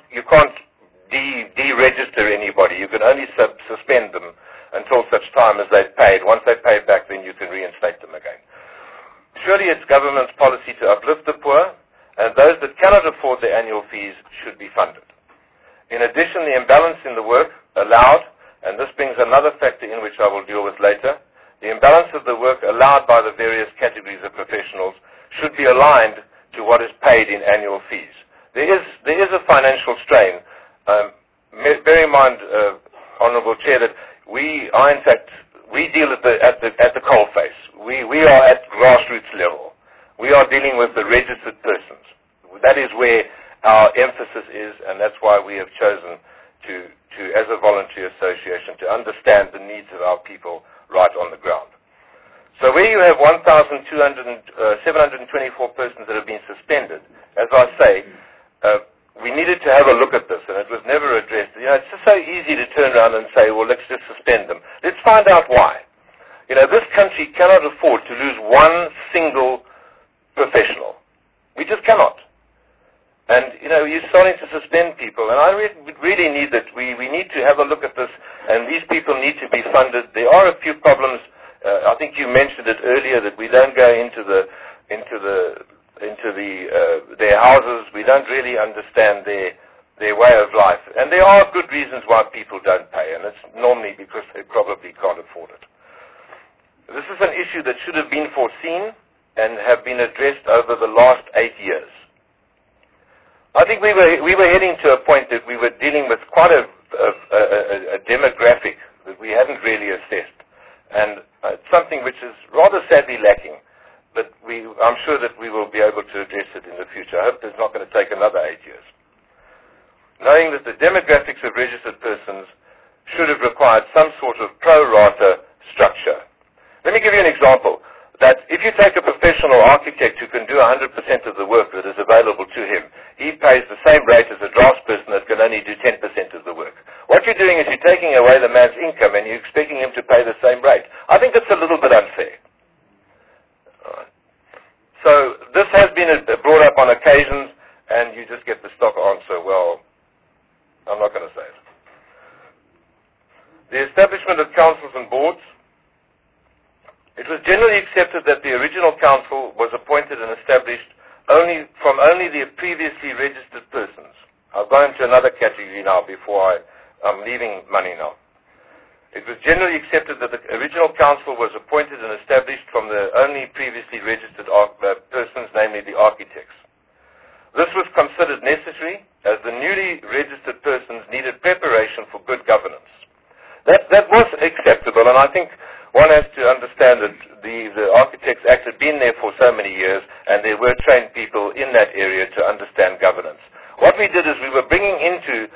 deregister anybody. You can only suspend them until such time as they've paid. Once they've paid back, then you can reinstate them again. Surely it's government's policy to uplift the poor, and those that cannot afford the annual fees should be funded. In addition, the imbalance in the work allowed, and this brings another factor in which I will deal with later, the imbalance of the work allowed by the various categories of professionals should be aligned to what is paid in annual fees. There is a financial strain. Bear in mind, Honourable Chair, that we deal at the coalface. We are at grassroots level. We are dealing with the registered persons. That is where our emphasis is, and that's why we have chosen to, as a voluntary association, to understand the needs of our people right on the ground. So where you have 724 persons that have been suspended, as I say, we needed to have a look at this, and it was never addressed. You know, it's just so easy to turn around and say, well, let's just suspend them. Let's find out why. You know, this country cannot afford to lose one single professional. We just cannot. And, you know, you're starting to suspend people, and I really need that. We need to have a look at this, and these people need to be funded. There are a few problems. I think you mentioned it earlier that we don't go into their houses. We don't really understand their way of life. And there are good reasons why people don't pay, and it's normally because they probably can't afford it. This is an issue that should have been foreseen and have been addressed over the last 8 years. I think we were heading to a point that we were dealing with quite a demographic that we hadn't really assessed, and it's something which is rather sadly lacking, but I'm sure that we will be able to address it in the future. I hope it's not going to take another 8 years. Knowing that the demographics of registered persons should have required some sort of pro rata structure. Let me give you an example. That if you take a professional architect who can do 100% of the work that is available to him, he pays the same rate as a draftsperson that can only do 10% of the work. What you're doing is you're taking away the man's income and you're expecting him to pay the same rate. I think that's a little bit unfair. Right. So this has been brought up on occasions, and you just get the stock answer, well, I'm not going to say it. The establishment of councils and boards. It was generally accepted that the original council was appointed and established from only the previously registered persons. I'll go into another category now before I'm leaving money now. It was generally accepted that the original council was appointed and established from the only previously registered persons, namely the architects. This was considered necessary as the newly registered persons needed preparation for good governance. That was acceptable, and I think one has to understand that the Architects Act had been there for so many years, and there were trained people in that area to understand governance. What we did is we were bringing into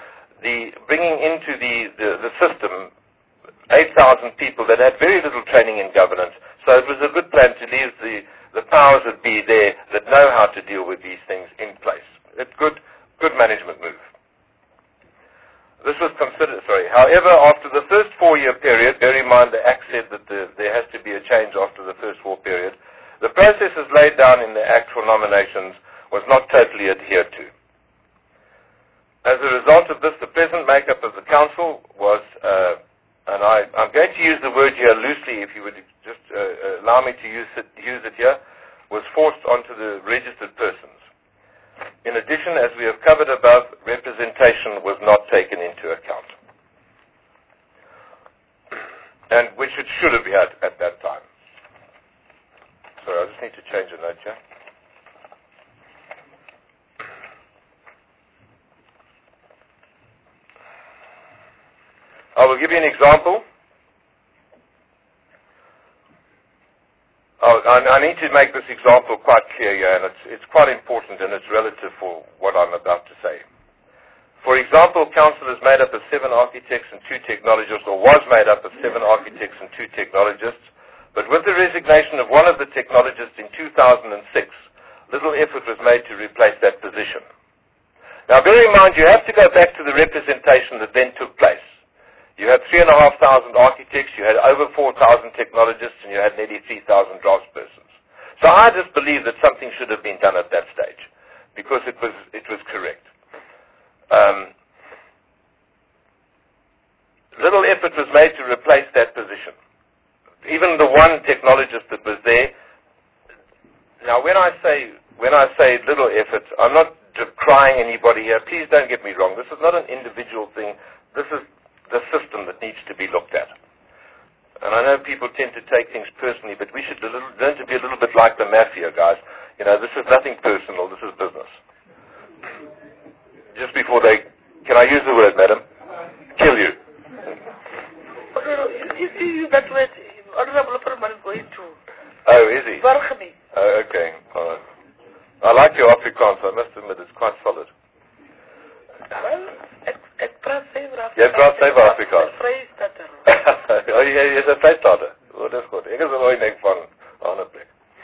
the system 8,000 people that had very little training in governance, so it was a good plan to leave the powers that be there that know how to deal with these things in place. It's good management move. This was considered, however, after the first 4-year period, bear in mind the Act said that there has to be a change after the first 4 period, the processes laid down in the Act for nominations was not totally adhered to. As a result of this, the present makeup of the council was, and I'm going to use the word here loosely, if you would just allow me to use it here, was forced onto the registered persons. In addition, as we have covered above, representation was not taken into account, and which it should have had at that time. Sorry, I just need to change a note here. I will give you an example. I need to make this example quite clear here, and it's quite important, and it's relative for what I'm about to say. For example, council is made up of 7 architects and 2 technologists, or was made up of 7 architects and 2 technologists, but with the resignation of one of the technologists in 2006, little effort was made to replace that position. Now, bear in mind, you have to go back to the representation that then took place. You had 3,500 architects, you had over 4,000 technologists, and you had nearly 3,000 draftspersons. So I just believe that something should have been done at that stage, because it was correct. Little effort was made to replace that position. Even the one technologist that was there. Now, when I say little effort, I'm not decrying anybody here. Please don't get me wrong. This is not an individual thing. This is the system that needs to be looked at. And I know people tend to take things personally, but we should learn to be a little bit like the mafia, guys. You know, this is nothing personal. This is business. Just before can I use the word, madam? Kill you. If you use that word, Honorable Opperman is going to. Oh, is he? Bargemi. Oh, okay. All right. I like your Afrikaans. I must admit, it's quite solid. Well, ek praat sewer Afrikaans. Jy praat sewer Afrikaans. Vrystater. Oh, jy is 'n Vrystater. Oh, dis goed. Ek is nooit net van 'n ander plek.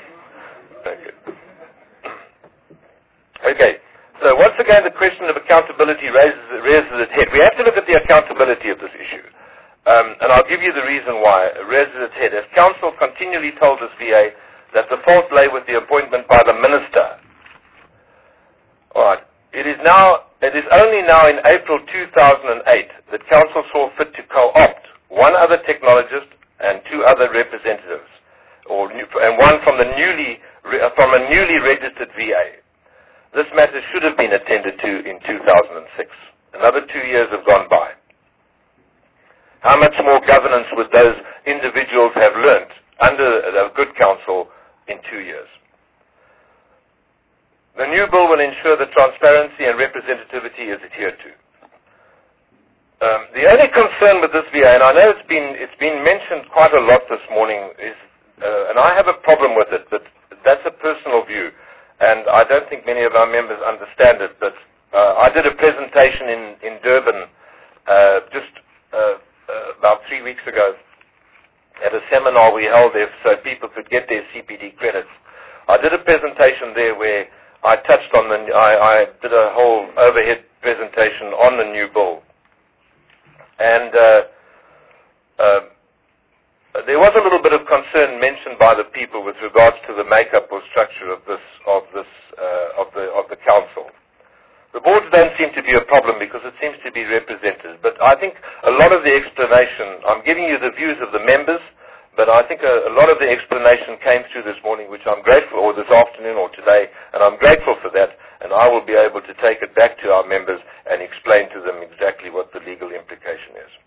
Okay. So once again, the question of accountability raises its head. We have to look at the accountability of this issue. And I'll give you the reason why it raises its head. As council continually told us, VA, that the fault lay with the appointment by the minister. All right. It is only now in April 2008 that council saw fit to co-opt one other technologist and 2 other representatives, and one from a newly registered VA. This matter should have been attended to in 2006. Another 2 years have gone by. How much more governance would those individuals have learnt under a good council in 2 years? The new bill will ensure that transparency and representativity is adhered to. The only concern with this VA, and I know it's been mentioned quite a lot this morning, is, and I have a problem with it, but that's a personal view, and I don't think many of our members understand it, but I did a presentation in Durban just about 3 weeks ago at a seminar we held there so people could get their CPD credits. I did a presentation there where I touched on I did a whole overhead presentation on the new bill. And there was a little bit of concern mentioned by the people with regards to the makeup or structure of the council. The boards don't seem to be a problem because it seems to be represented. But I think a lot of the explanation, I'm giving you the views of the members, But I think a lot of the explanation came through this morning, which I'm grateful, or this afternoon or today, and I'm grateful for that, and I will be able to take it back to our members and explain to them exactly what the legal implication is,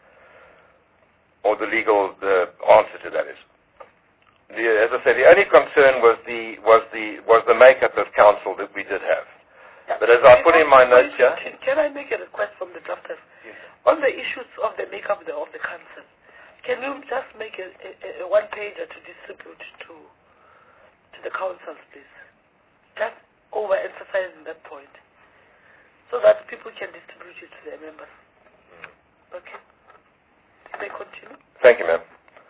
or the answer to that is. As I said, the only concern was the makeup of council that we did have. Yeah. But as I put in my notes here... Can I make a request from the drafters? Yes. On the issues of the makeup of the council, can you just make a one-pager to distribute to the councils, please? Just overemphasizing that point, so that people can distribute it to their members. Okay. May I continue? Thank you, ma'am.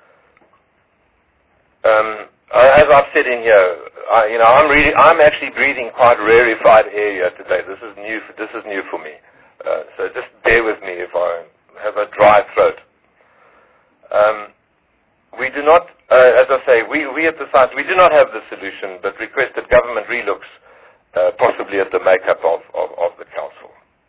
As I've said in here, I'm actually breathing quite rarefied air here today. This is new for me. So just bear with me if I have a dry throat. We do not, as I say, we at the site, we do not have the solution, but request that government relooks possibly at the makeup of the council.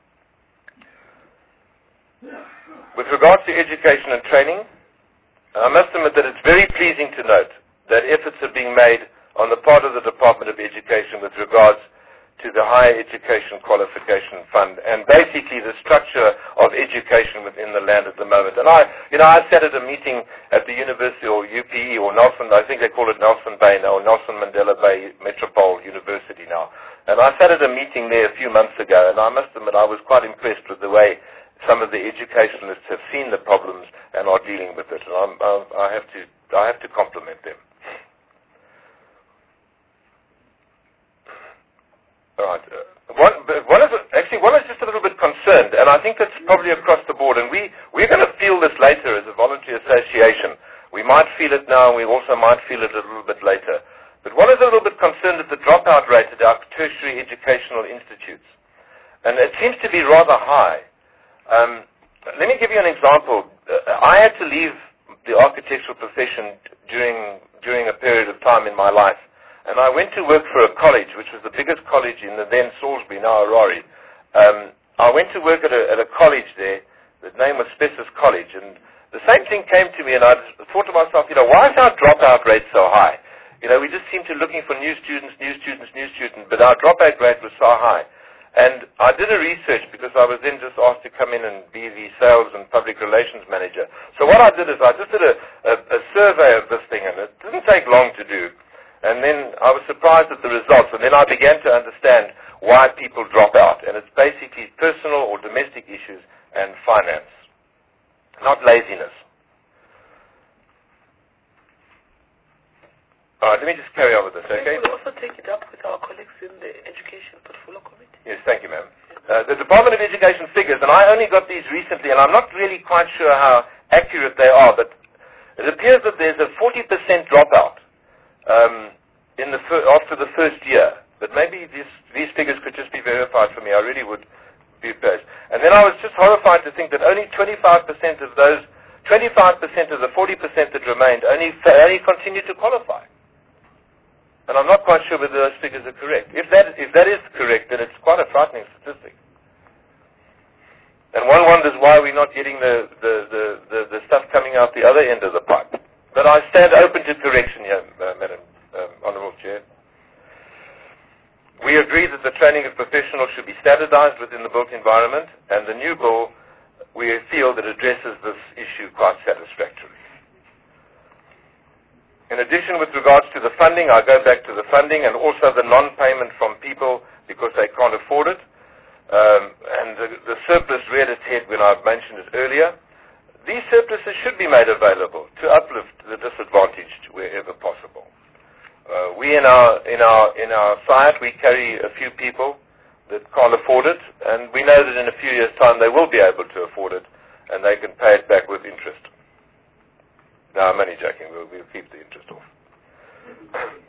With regards to education and training, I must admit that it's very pleasing to note that efforts are being made on the part of the Department of Education with regards to the Higher Education Qualification Fund and basically the structure of education within the land at the moment. And I sat at a meeting at the University or UPE or Nelson, I think they call it Nelson Bay now, or Nelson Mandela Bay Metropole University now. And I sat at a meeting there a few months ago, and I must admit I was quite impressed with the way some of the educationalists have seen the problems and are dealing with it. And I have to compliment them. All right. One is just a little bit concerned, and I think that's probably across the board. And we're going to feel this later as a voluntary association. We might feel it now, and we also might feel it a little bit later. But one is a little bit concerned at the dropout rate at our tertiary educational institutes, and it seems to be rather high. Let me give you an example. I had to leave the architectural profession during a period of time in my life. And I went to work for a college, which was the biggest college in the then Salisbury, now Orari. I went to work at a college there. The name was Spesses College. And the same thing came to me, and I thought to myself, why is our dropout rate so high? We just seem to be looking for new students, but our dropout rate was so high. And I did a research because I was then just asked to come in and be the sales and public relations manager. So what I did is I just did a survey of this thing, and it didn't take long to do. And then I was surprised at the results, and then I began to understand why people drop out. And it's basically personal or domestic issues and finance, not laziness. All right, let me just carry on with this, okay? We'll also take it up with our colleagues in the Education Portfolio Committee. Yes, thank you, ma'am. The Department of Education figures, and I only got these recently, and I'm not really quite sure how accurate they are, but it appears that there's a 40% dropout after the first year. But maybe these figures could just be verified for me. I really would be pleased. And then I was just horrified to think that only 25% of those, 25% of the 40% that remained only continued to qualify. And I'm not quite sure whether those figures are correct. If that is correct, then it's quite a frightening statistic. And one wonders why we're not getting the stuff coming out the other end of the pipe. But I stand open to correction here, Madam Honourable Chair. We agree that the training of professionals should be standardized within the built environment, and the new bill, we feel that addresses this issue quite satisfactorily. In addition, with regards to the funding, I go back to the funding and also the non-payment from people because they can't afford it. And the surplus reared its head when I mentioned it earlier. These surpluses should be made available to uplift the disadvantaged wherever possible. We in our site, we carry a few people that can't afford it, and we know that in a few years' time they will be able to afford it, and they can pay it back with interest. No, I'm only joking. We'll keep the interest off.